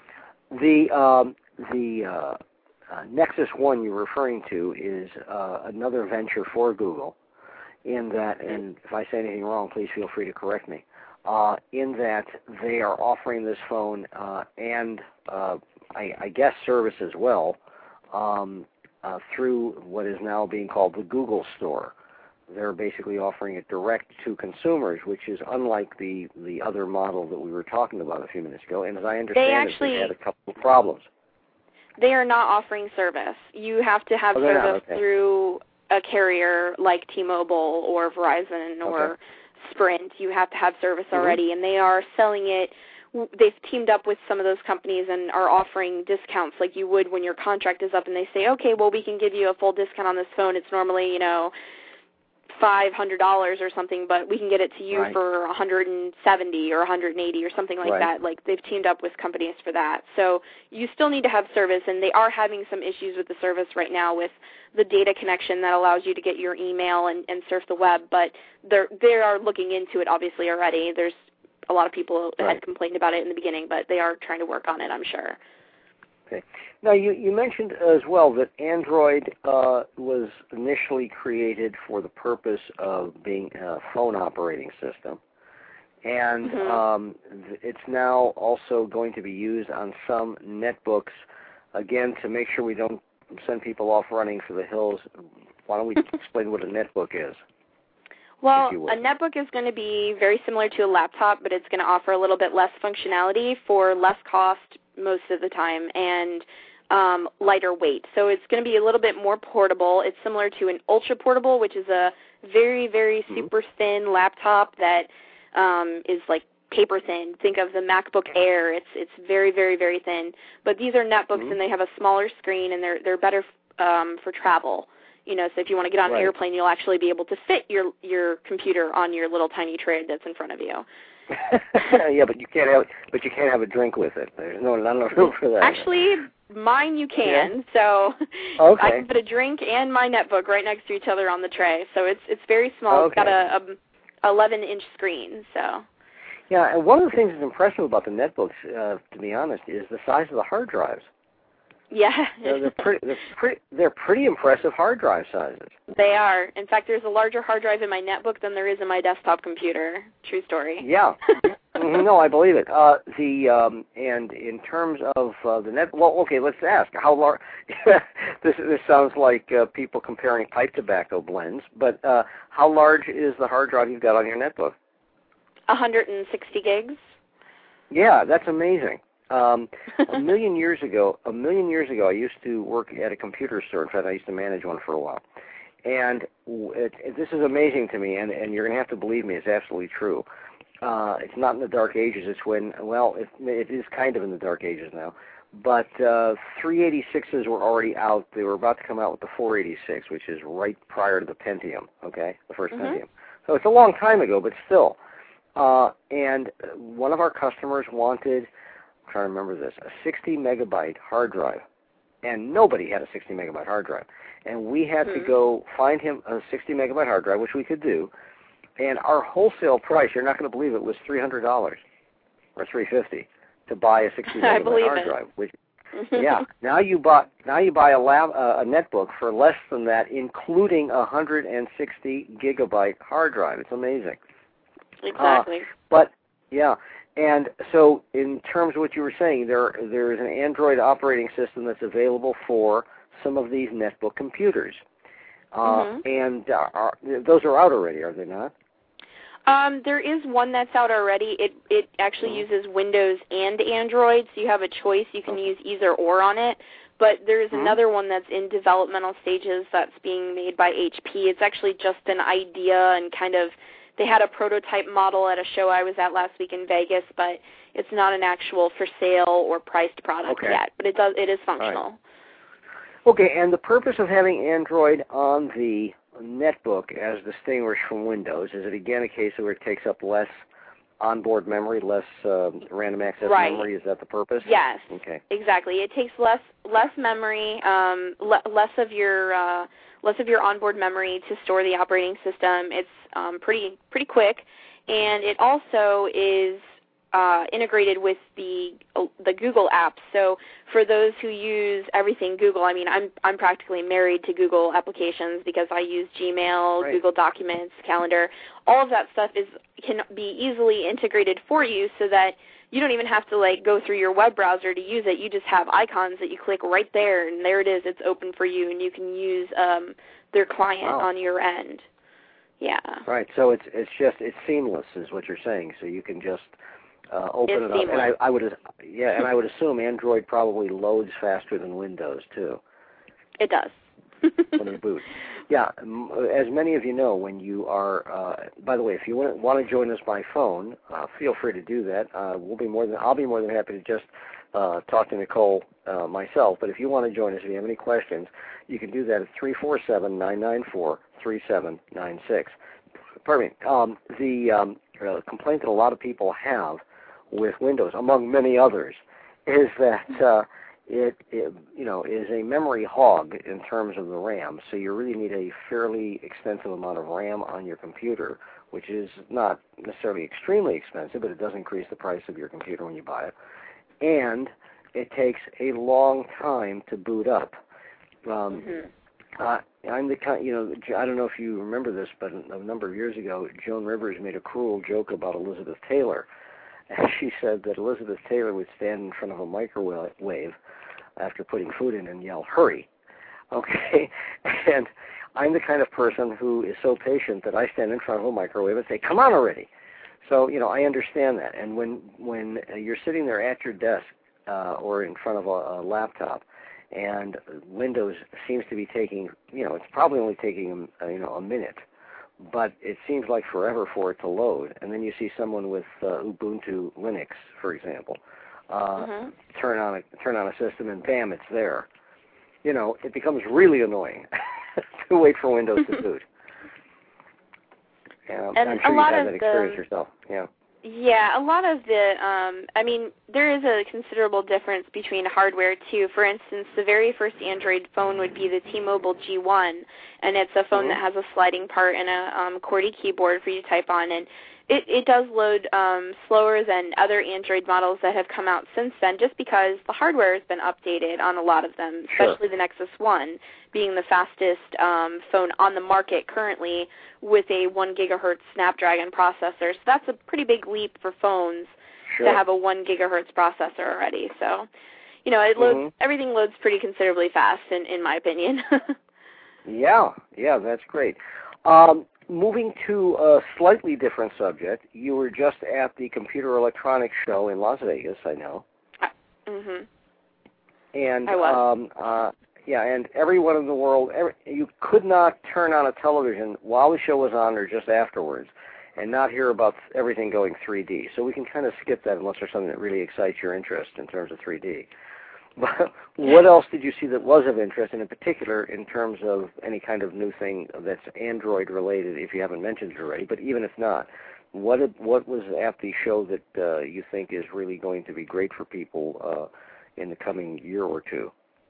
The um, the uh, uh, Nexus One you're referring to is uh, another venture for Google. In that, and if I say anything wrong, please feel free to correct me. Uh, in that they are offering this phone uh, and uh, I, I guess service as well um, uh, through what is now being called the Google Store. They're basically offering it direct to consumers, which is unlike the, the other model that we were talking about a few minutes ago. And as I understand they actually, it, they had a couple of problems. They are not offering service. You have to have oh, service okay. through a carrier like T-Mobile or Verizon or okay. Sprint. You have to have service mm-hmm. already, and they are selling it. They've teamed up with some of those companies and are offering discounts like you would when your contract is up, and they say, okay, well, we can give you a full discount on this phone. It's normally, you know, five hundred dollars or something, but we can get it to you right. for one hundred seventy or one hundred eighty or something like right. that. Like, they've teamed up with companies for that. So you still need to have service, and they are having some issues with the service right now with the data connection that allows you to get your email and, and surf the web, but they're, they are looking into it, obviously, already. There's a lot of people that right. had complained about it in the beginning, but they are trying to work on it, I'm sure. Okay. Now, you, you mentioned as well that Android uh, was initially created for the purpose of being a phone operating system, and mm-hmm. um, it's now also going to be used on some netbooks, again, to make sure we don't send people off running for the hills. Why don't we explain what a netbook is? Well, a netbook is going to be very similar to a laptop, but it's going to offer a little bit less functionality for less cost most of the time and um, lighter weight. So it's going to be a little bit more portable. It's similar to an ultra portable, which is a very, very mm-hmm. super thin laptop that um, is like paper thin. Think of the MacBook Air. It's it's very, very, very thin. But these are netbooks, mm-hmm. and they have a smaller screen, and they're they're better um, for travel. You know, so if you want to get on right. an airplane, you'll actually be able to fit your your computer on your little tiny tray that's in front of you. yeah, but you can't have but you can't have a drink with it. There's no not enough room for that. Actually, mine you can. Yeah. So okay. I can put a drink and my netbook right next to each other on the tray. So it's it's very small. Okay. It's got a, a eleven inch screen. So. Yeah, and one of the things that's impressive about the netbooks, uh, to be honest, is the size of the hard drives. Yeah. they're, they're pretty. They're pretty. They're pretty impressive hard drive sizes. They are. In fact, there's a larger hard drive in my netbook than there is in my desktop computer. True story. Yeah. No, I believe it. Uh, the um, and in terms of uh, the net, well, okay, let's ask how large. this this sounds like uh, people comparing pipe tobacco blends, but uh, how large is the hard drive you've got on your netbook? one hundred sixty gigs. Yeah, that's amazing. Um, a million years ago, a million years ago, I used to work at a computer store. In fact, I used to manage one for a while. And it, it, this is amazing to me, and, and you're going to have to believe me, it's absolutely true. Uh, it's not in the dark ages. It's when, well, it, it is kind of in the dark ages now. But uh, three eighty-sixes were already out. They were about to come out with the four eighty-six, which is right prior to the Pentium, okay, the first mm-hmm. Pentium. So it's a long time ago, but still. Uh, and one of our customers wanted, I'm trying to remember this, a sixty megabyte hard drive. And nobody had a sixty megabyte hard drive. And we had mm-hmm. to go find him a sixty megabyte hard drive, which we could do. And our wholesale price, you're not going to believe it, was three hundred dollars or three hundred fifty dollars to buy a sixty megabyte hard it. drive. Which, yeah. Now you buy now you buy a lab uh, a netbook for less than that, including a one hundred sixty gigabyte hard drive. It's amazing. Exactly. Uh, but yeah, and so in terms of what you were saying, there there is an Android operating system that's available for some of these netbook computers, uh, mm-hmm. and uh, are, those are out already, are they not? Um, there is one that's out already. It it actually mm-hmm. uses Windows and Android, so you have a choice. You can okay. use either or on it. But there is mm-hmm. another one that's in developmental stages that's being made by H P. It's actually just an idea and kind of they had a prototype model at a show I was at last week in Vegas, but it's not an actual for sale or priced product okay. yet. But it does it is functional. Right. Okay, and the purpose of having Android on the netbook as distinguished from Windows, is it again a case where it takes up less onboard memory, less uh, random access right. memory? Is that the purpose? Yes. Okay. Exactly. It takes less less memory, um, le- less of your uh, less of your onboard memory to store the operating system. It's um, pretty pretty quick, and it also is uh, integrated with the the Google apps. So for those who use everything Google, I mean, I'm I'm practically married to Google applications because I use Gmail, right. Google Documents, Calendar. All of that stuff is can be easily integrated for you, so that you don't even have to like go through your web browser to use it. You just have icons that you click right there, and there it is. It's open for you, and you can use um, their client wow. on your end. Yeah. Right. So it's it's just it's seamless, is what you're saying. So you can just uh, open it's it up, seamless. and I, I would yeah, and I would assume Android probably loads faster than Windows too. It does. When you boot. Yeah, as many of you know, when you are, uh, by the way, if you want, want to join us by phone, uh, feel free to do that. Uh, we'll be more than, I'll be more than happy to just uh, talk to Nicole uh, myself. But if you want to join us, if you have any questions, you can do that at three four seven, nine nine four, three seven nine six. Pardon me. Um, the um, uh, complaint that a lot of people have with Windows, among many others, is that uh, It, it, you know, is a memory hog in terms of the RAM, so you really need a fairly extensive amount of RAM on your computer, which is not necessarily extremely expensive, but it does increase the price of your computer when you buy it. And it takes a long time to boot up. Um, mm-hmm. uh, I'm the kind, you know, I don't know if you remember this, but a number of years ago, Joan Rivers made a cruel joke about Elizabeth Taylor. And she said that Elizabeth Taylor would stand in front of a microwave after putting food in and yell, "Hurry!" Okay? And I'm the kind of person who is so patient that I stand in front of a microwave and say, "Come on already!" So, you know, I understand that. And when when you're sitting there at your desk uh, or in front of a, a laptop, and Windows seems to be taking, you know, it's probably only taking, uh, you know, a minute, but it seems like forever for it to load. And then you see someone with uh, Ubuntu Linux, for example, uh, mm-hmm. turn on a turn on a system, and bam, it's there. You know, it becomes really annoying to wait for Windows to boot. Yeah, and I'm sure a you've lot had of that experience the, yourself. Yeah. Yeah, a lot of the, um, I mean, there is a considerable difference between hardware, too. For instance, the very first Android phone would be the T-Mobile G one, and it's a phone mm-hmm. that has a sliding part and a um, QWERTY keyboard for you to type on, and it, it does load um, slower than other Android models that have come out since then, just because the hardware has been updated on a lot of them, especially sure. the Nexus one being the fastest um, phone on the market currently with a one gigahertz Snapdragon processor. So that's a pretty big leap for phones sure. to have a one gigahertz processor already. So, you know, it loads, mm-hmm. everything loads pretty considerably fast, in, in my opinion. yeah, yeah, that's great. Um, moving to a slightly different subject, you were just at the Computer Electronics Show in Las Vegas, I know. Uh, mm-hmm. And, I was. Um, uh, yeah, and everyone in the world, every, you could not turn on a television while the show was on or just afterwards and not hear about everything going three D. So we can kind of skip that unless there's something that really excites your interest in terms of three D. But what else did you see that was of interest, and in particular in terms of any kind of new thing that's Android-related, if you haven't mentioned it already, but even if not, what what was at the show that uh, you think is really going to be great for people uh, in the coming year or two?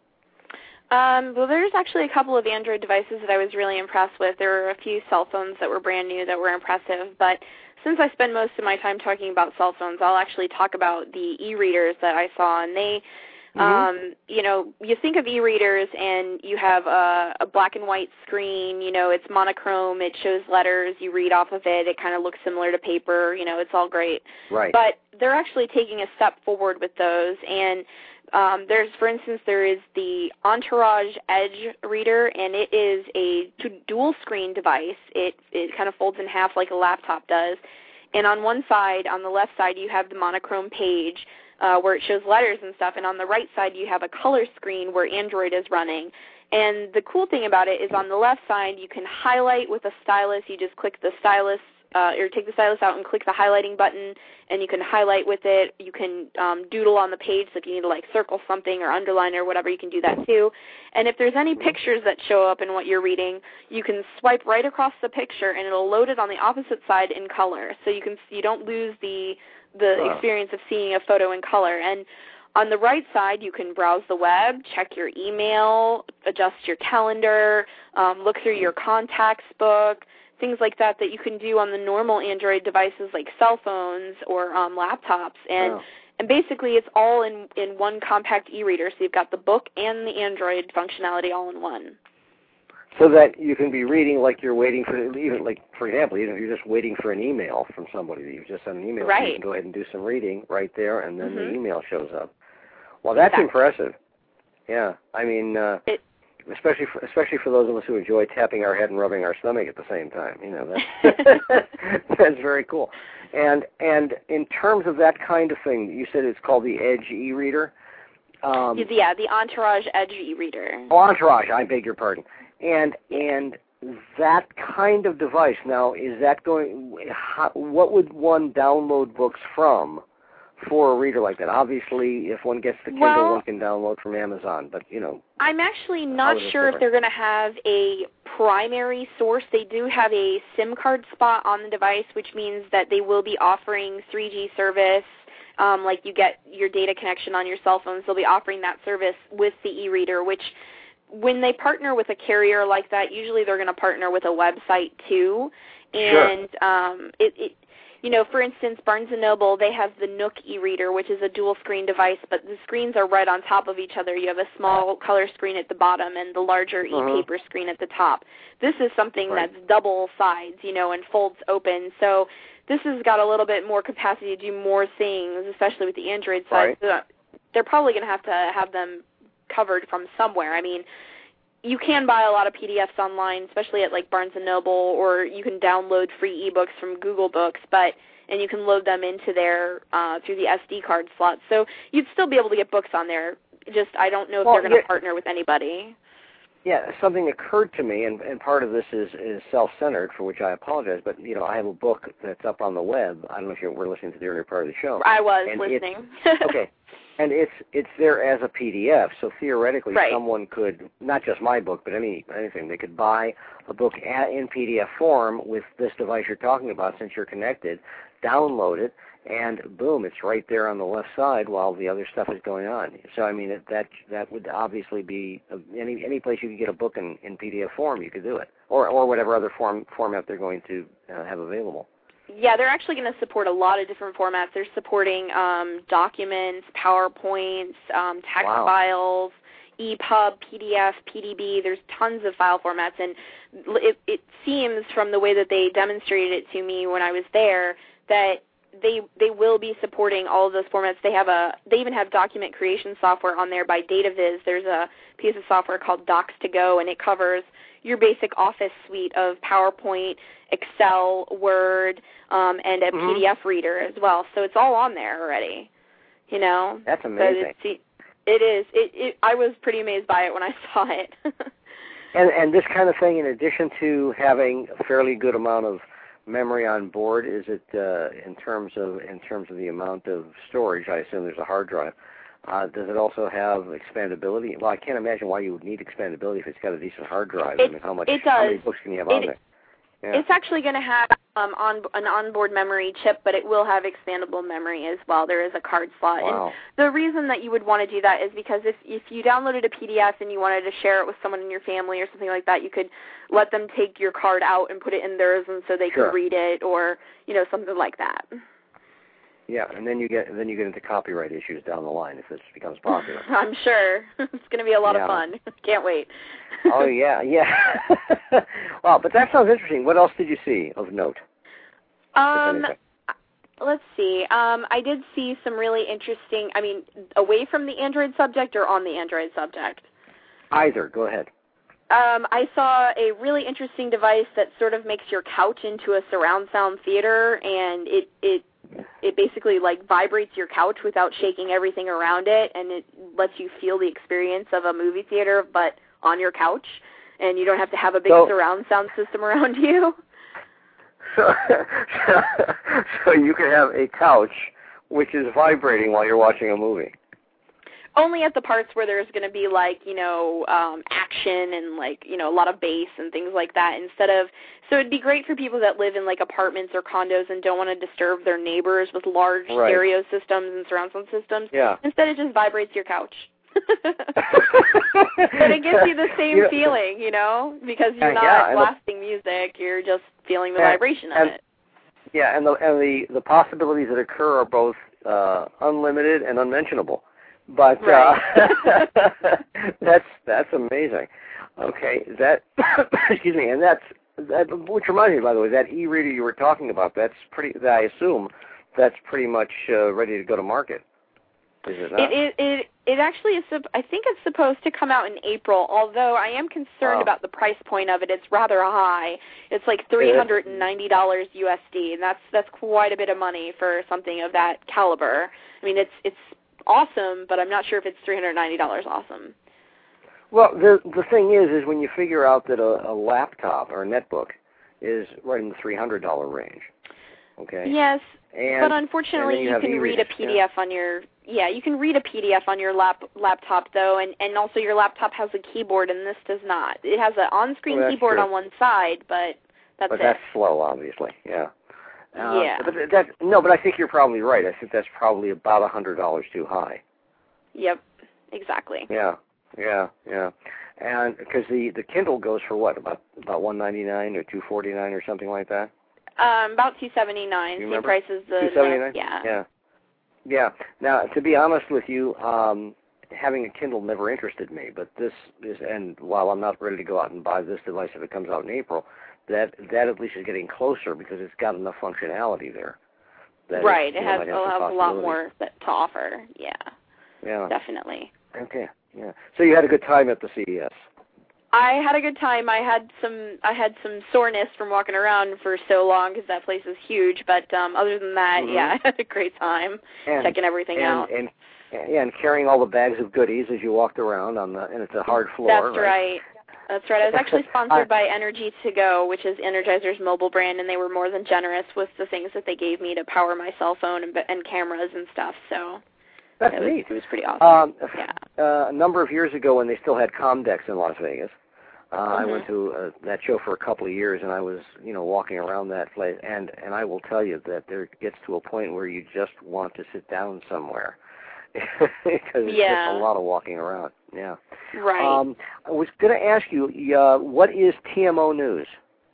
Um, well, there's actually a couple of Android devices that I was really impressed with. There were a few cell phones that were brand new that were impressive, but since I spend most of my time talking about cell phones, I'll actually talk about the e-readers that I saw, and they Mm-hmm. Um, you know, you think of e-readers and you have a, a black and white screen, you know, it's monochrome, it shows letters, you read off of it, it kind of looks similar to paper, you know, it's all great. Right. But they're actually taking a step forward with those, and um, there's, for instance, there is the Entourage Edge reader, and it is a dual screen device. It, it kind of folds in half like a laptop does, and on one side, on the left side, you have the monochrome page, Uh, where it shows letters and stuff, and on the right side you have a color screen where Android is running. And the cool thing about it is on the left side you can highlight with a stylus. You just click the stylus uh, or take the stylus out and click the highlighting button, and you can highlight with it. You can um, doodle on the page, so if you need to like circle something or underline or whatever, you can do that too. And if there's any pictures that show up in what you're reading, you can swipe right across the picture, and it'll load it on the opposite side in color, so you can you don't lose the the Wow. experience of seeing a photo in color. And on the right side, you can browse the web, check your email, adjust your calendar, um, look through your contacts book, things like that that you can do on the normal Android devices like cell phones or um, laptops. And Wow. and basically it's all in, in one compact e-reader, so you've got the book and the Android functionality all in one. So that you can be reading like you're waiting for, even like, for example, you know, you're just waiting for an email from somebody that you've just sent an email. Right. So you can go ahead and do some reading right there, and then Mm-hmm. the email shows up. Well, that's Exactly. impressive. Yeah, I mean, uh, It, especially for, especially for those of us who enjoy tapping our head and rubbing our stomach at the same time. You know, that's, that's very cool. And and in terms of that kind of thing, you said it's called the Edge e-reader. Um, yeah, the Entourage Edge e-reader. Oh, Entourage, I beg your pardon. And and that kind of device, now, is that going, how, what would one download books from for a reader like that? Obviously, if one gets the Kindle, Well, one can download from Amazon, but, you know. I'm actually not is it sure if different? they're going to have a primary source. They do have a SIM card spot on the device, which means that they will be offering three G service. Um, like you get your data connection on your cell phones, they'll be offering that service with the e-reader, which when they partner with a carrier like that, usually they're going to partner with a website too. And Sure. um, it, it, you know, for instance, Barnes and Noble, they have the Nook e-reader, which is a dual-screen device, but the screens are right on top of each other. You have a small color screen at the bottom and the larger Uh-huh. e-paper screen at the top. This is something Right. that's double sides, you know, and folds open. So this has got a little bit more capacity to do more things, especially with the Android side. Right. So they're probably going to have to have them covered from somewhere. I mean, you can buy a lot of P D Fs online, especially at like Barnes and Noble, or you can download free ebooks from Google Books, but and you can load them into there uh, through the S D card slot. So you'd still be able to get books on there. Just I don't know if Well, they're going to yeah. partner with anybody. Yeah, something occurred to me, and, and part of this is, is self-centered, for which I apologize, but, you know, I have a book that's up on the web. I don't know if you were listening to the earlier part of the show. I was and listening. Okay. And it's it's there as a P D F, so theoretically Right. someone could, not just my book, but any anything, they could buy a book at, in P D F form with this device you're talking about since you're connected, download it, and boom, it's right there on the left side while the other stuff is going on. So, I mean, it, that that would obviously be, uh, any any place you could get a book in, in P D F form, you could do it, or or whatever other form format they're going to uh, have available. Yeah, they're actually going to support a lot of different formats. They're supporting um, documents, PowerPoints, um, text Wow. files, E P U B, P D F, P D B. There's tons of file formats, and it, it seems from the way that they demonstrated it to me when I was there that they they will be supporting all of those formats. They have a they even have document creation software on there by DataViz. There's a piece of software called Docs to Go, and it covers your basic Office suite of PowerPoint, Excel, Word, um, and a Mm-hmm. P D F reader as well. So it's all on there already. You know, That's So amazing. it's, it is. It, it. I was pretty amazed by it when I saw it. And and this kind of thing, in addition to having a fairly good amount of memory on board, is it uh, in terms of in terms of the amount of storage? I assume there's a hard drive. Uh, does it also have expandability? Well, I can't imagine why you would need expandability if it's got a decent hard drive. It, I mean, how much? it How many does. books can you have on It, there? Yeah. It's actually going to have um, on an onboard memory chip, but it will have expandable memory as well. There is a card slot. Wow. And the reason that you would want to do that is because if, if you downloaded a P D F and you wanted to share it with someone in your family or something like that, you could let them take your card out and put it in theirs, and so they Sure. could read it, or you know something like that. Yeah, and then you get then you get into copyright issues down the line if this becomes popular. I'm sure it's going to be a lot Yeah. of fun. Can't wait. Oh yeah, yeah. Well, but that sounds interesting. What else did you see of note? Um, anything? let's see. Um, I did see some really interesting. I mean, away from the Android subject or on the Android subject. Either. Go ahead. Um, I saw a really interesting device that sort of makes your couch into a surround sound theater, and it it it basically like vibrates your couch without shaking everything around it, and it lets you feel the experience of a movie theater, but on your couch, and you don't have to have a big So- surround sound system around you. so, so, so you can have a couch which is vibrating while you're watching a movie. Only at the parts where there's going to be, like, you know, um, action and, like, you know, a lot of bass and things like that instead of, so it'd be great for people that live in, like, apartments or condos and don't want to disturb their neighbors with large right. stereo systems and surround sound systems. Yeah. Instead, it just vibrates your couch. But it gives you the same yeah. feeling, you know, because you're not yeah, blasting the, music, you're just feeling the and, vibration of and, it. Yeah, and the and the, the possibilities that occur are both uh, unlimited and unmentionable. But right. uh, that's that's amazing. Okay, that excuse me, and that's that. Which reminds me, by the way, that e-reader you were talking about. That's pretty. I assume that's pretty much uh, ready to go to market. Is it not? It it it, it actually is. I think it's supposed to come out in April. Although I am concerned wow. about the price point of it. It's rather high. It's like three hundred and ninety dollars U S D, and that's that's quite a bit of money for something of that caliber. I mean, it's it's. awesome, but I'm not sure if it's three hundred ninety dollars awesome. Well, the the thing is, is when you figure out that a, a laptop or a netbook is right in the three hundred dollars range, okay? Yes, and, but unfortunately you, you can read a P D F yeah. on your, yeah, you can read a P D F on your lap, laptop, though, and, and also your laptop has a keyboard, and this does not. It has an on-screen well, keyboard true. on one side, but that's but it. But that's slow, obviously, yeah. Uh, yeah. But that, no, but I think you're probably right. I think that's probably about one hundred dollars too high. Yep, exactly. Yeah, yeah, yeah, and because the, the Kindle goes for what, about about one ninety-nine or two forty-nine or something like that. Um, about two seventy-nine. Same price as the two seventy-nine. Yeah. Yeah, yeah. Now, to be honest with you, um, having a Kindle never interested me, but this is, and while I'm not ready to go out and buy this device if it comes out in April, that that at least is getting closer because it's got enough functionality there. That right. It, it know, has, have it'll have a lot more that, to offer. Yeah. Yeah. Definitely. Okay. Yeah. So you had a good time at the C E S. I had a good time. I had some I had some soreness from walking around for so long because that place is huge. But um, other than that, mm-hmm. yeah, I had a great time and, checking everything and, out. And yeah, and carrying all the bags of goodies as you walked around on the and it's a hard floor. That's right. right. That's right. I was actually sponsored by Energy to Go, which is Energizer's mobile brand, and they were more than generous with the things that they gave me to power my cell phone and, and cameras and stuff. So. That's it was, neat. It was pretty awesome. Um, yeah. Uh, a number of years ago, when they still had Comdex in Las Vegas, uh, mm-hmm. I went to uh, that show for a couple of years, and I was, you know, walking around that place, and and I will tell you that there gets to a point where you just want to sit down somewhere because it's yeah. just a lot of walking around. Yeah. Right. Um, I was going to ask you, uh, what is T M O News?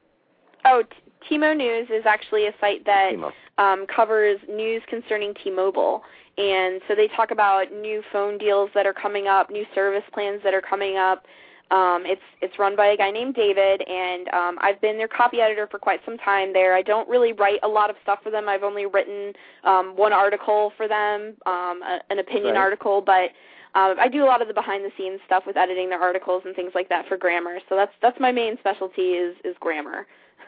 Oh, T- T M O News is actually a site that T M O. um, covers news concerning T-Mobile. And so they talk about new phone deals that are coming up, new service plans that are coming up. Um, it's it's run by a guy named David, and um, I've been their copy editor for quite some time there. I don't really write a lot of stuff for them. I've only written um, one article for them, um, a, an opinion right. article, but um, I do a lot of the behind-the-scenes stuff with editing their articles and things like that for grammar. So that's that's my main specialty is, is grammar.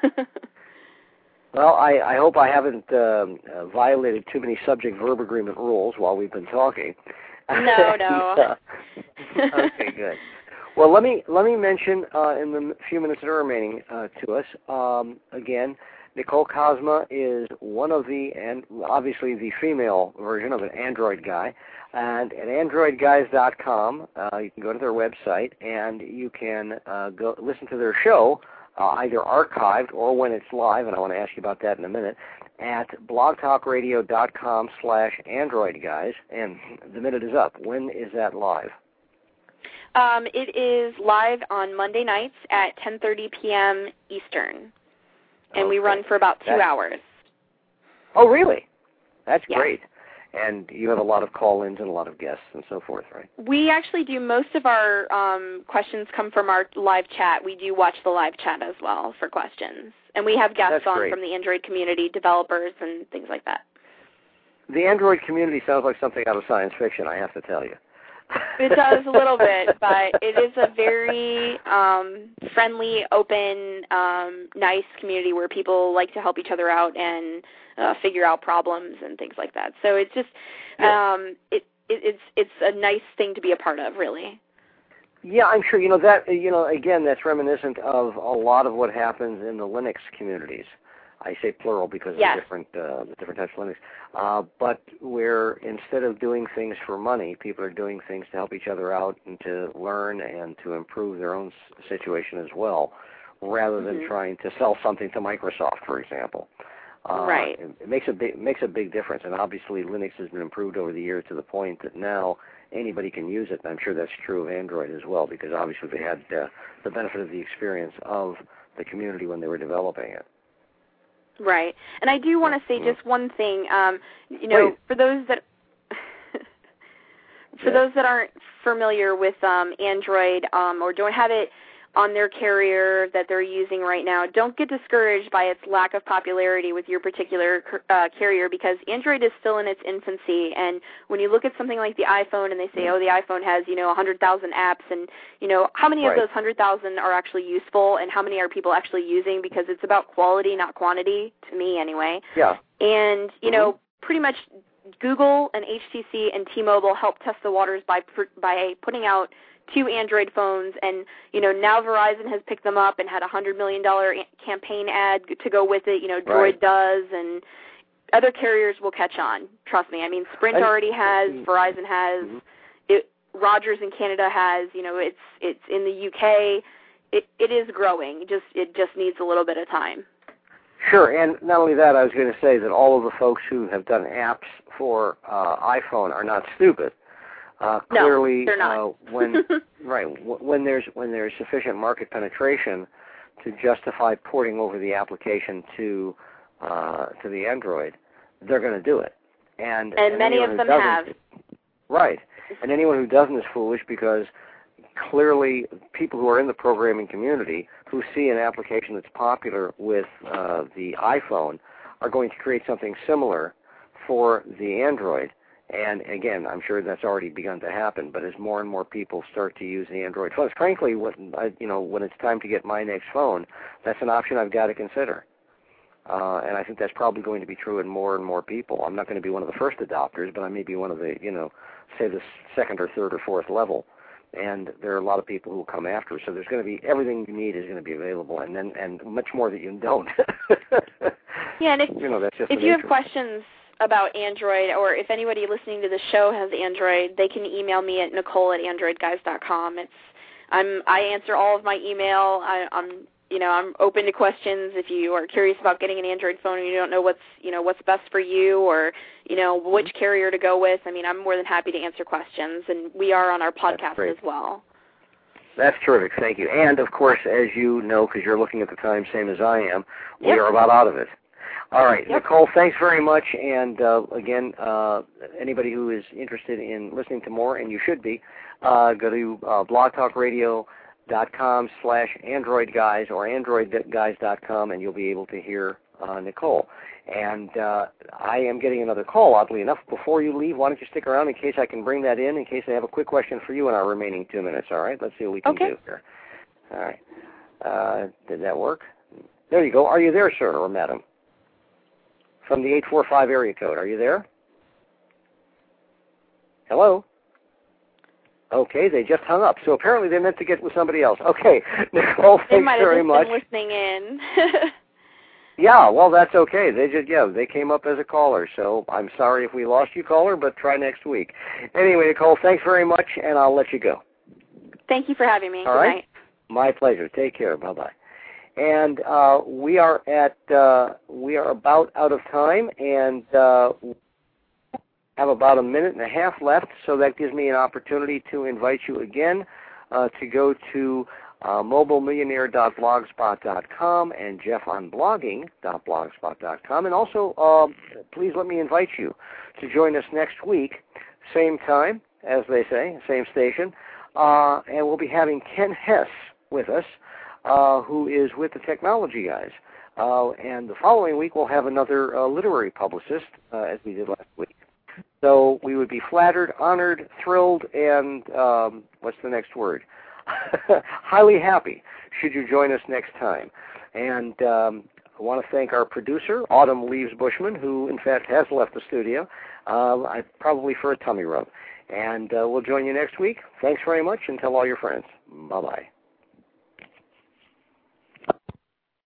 Well, I, I hope I haven't um, uh, violated too many subject-verb agreement rules while we've been talking. No, no. uh, okay, good. Well, let me let me mention uh, in the few minutes that are remaining uh, to us, um, again, Nicole Cosma is one of the, and obviously the female version of an Android guy, and at android guys dot com, uh, you can go to their website, and you can uh, go listen to their show, Uh, either archived or when it's live, and I want to ask you about that in a minute, at blogtalkradio.com slash androidguys, and the minute is up. When is that live? Um, it is live on Monday nights at ten thirty p.m. Eastern, and okay. we run for about two That's, hours. Oh, really? That's yeah. great. And you have a lot of call-ins and a lot of guests and so forth, right? We actually do. Most of our um, questions come from our live chat. We do watch the live chat as well for questions. And we have guests That's on great. from the Android community, developers, and things like that. The Android community sounds like something out of science fiction, I have to tell you. It does a little bit, but it is a very um, friendly, open, um, nice community where people like to help each other out and uh, figure out problems and things like that. So it's just yeah. um, it, it it's it's a nice thing to be a part of, really. Yeah, I'm sure. You know that. You know, again, that's reminiscent of a lot of what happens in the Linux communities. I say plural because yes. of the different, uh, the different types of Linux. Uh, but where instead of doing things for money, people are doing things to help each other out and to learn and to improve their own situation as well, rather than mm-hmm. trying to sell something to Microsoft, for example. Uh, right. It, it makes a big makes a big difference, and obviously Linux has been improved over the years to the point that now anybody can use it, and I'm sure that's true of Android as well, because obviously they had uh, the benefit of the experience of the community when they were developing it. Right. And I do want to say just one thing. Um, you know, Wait. for those that for yes. those that aren't familiar with um, Android um, or don't have it on their carrier that they're using right now, don't get discouraged by its lack of popularity with your particular uh, carrier, because Android is still in its infancy. And when you look at something like the iPhone and they say, oh, the iPhone has, you know, one hundred thousand apps, and, you know, how many right. of those one hundred thousand are actually useful and how many are people actually using? Because it's about quality, not quantity, to me anyway. Yeah. And, you mm-hmm. know, pretty much Google and H T C and T-Mobile help test the waters by by putting out two Android phones, and, you know, now Verizon has picked them up and had a one hundred million dollars campaign ad to go with it. You know, Droid right. does, and other carriers will catch on. Trust me. I mean, Sprint and, already has, Verizon has, mm-hmm. it, Rogers in Canada has, you know, it's it's in the U K. It, it is growing. Just It just needs a little bit of time. Sure, and not only that, I was going to say that all of the folks who have done apps for uh, iPhone are not stupid. Uh, clearly, no, they're not. uh, when right when there's when there's sufficient market penetration to justify porting over the application to uh, to the Android, they're going to do it. And, and, and many of them have. Right, and anyone who doesn't is foolish, because clearly people who are in the programming community who see an application that's popular with uh, the iPhone are going to create something similar for the Android. And again, I'm sure that's already begun to happen. But as more and more people start to use the Android phones, frankly, when I, you know, when it's time to get my next phone, that's an option I've got to consider. Uh, and I think that's probably going to be true in more and more people. I'm not going to be one of the first adopters, but I may be one of the, you know, say the second or third or fourth level. And there are a lot of people who will come after. So there's going to be everything you need is going to be available, and then and much more that you don't. Yeah, and if you know, that's just if the you nature. have questions about Android, or if anybody listening to the show has Android, they can email me at Nicole at android guys dot com. It's I'm I answer all of my email. I, I'm you know I'm open to questions. If you are curious about getting an Android phone and you don't know what's you know what's best for you, or you know which mm-hmm. carrier to go with, I mean, I'm more than happy to answer questions, and we are on our podcast as well. That's terrific. Thank you. And of course, as you know, because you're looking at the time same as I am, we yep. are about out of it. All right, yep. Nicole, thanks very much. And uh, again, uh, anybody who is interested in listening to more, and you should be, uh, go to uh, blogtalkradio.com slash Android Guys or android guys dot com, and you'll be able to hear uh, Nicole. And uh, I am getting another call, oddly enough. Before you leave, why don't you stick around in case I can bring that in, in case I have a quick question for you in our remaining two minutes, all right? Let's see what we can okay. do here. All right. Uh, did that work? There you go. Are you there, sir or madam? From the eight four five area code. Are you there? Hello? Okay, they just hung up. So apparently they meant to get with somebody else. Okay, Nicole, they thanks very much. They might have just been listening in. Yeah, well, that's okay. They just, yeah, they came up as a caller. So I'm sorry if we lost you, caller, but try next week. Anyway, Nicole, thanks very much, and I'll let you go. Thank you for having me. All Good right? night. My pleasure. Take care. Bye-bye. And uh, we are at uh, we are about out of time, and uh, have about a minute and a half left. So that gives me an opportunity to invite you again uh, to go to uh, mobile millionaire dot blogspot dot com and jeff on blogging dot blogspot dot com, and also uh, please let me invite you to join us next week, same time as they say, same station, uh, and we'll be having Ken Hess with us. Uh, who is with the Technology Guys. Uh, and the following week we'll have another uh, literary publicist, uh, as we did last week. So we would be flattered, honored, thrilled, and um, what's the next word? Highly happy should you join us next time. And um, I want to thank our producer, Autumn Leaves Bushman, who in fact has left the studio, uh, I, probably for a tummy rub. And uh, we'll join you next week. Thanks very much, and tell all your friends. Bye-bye.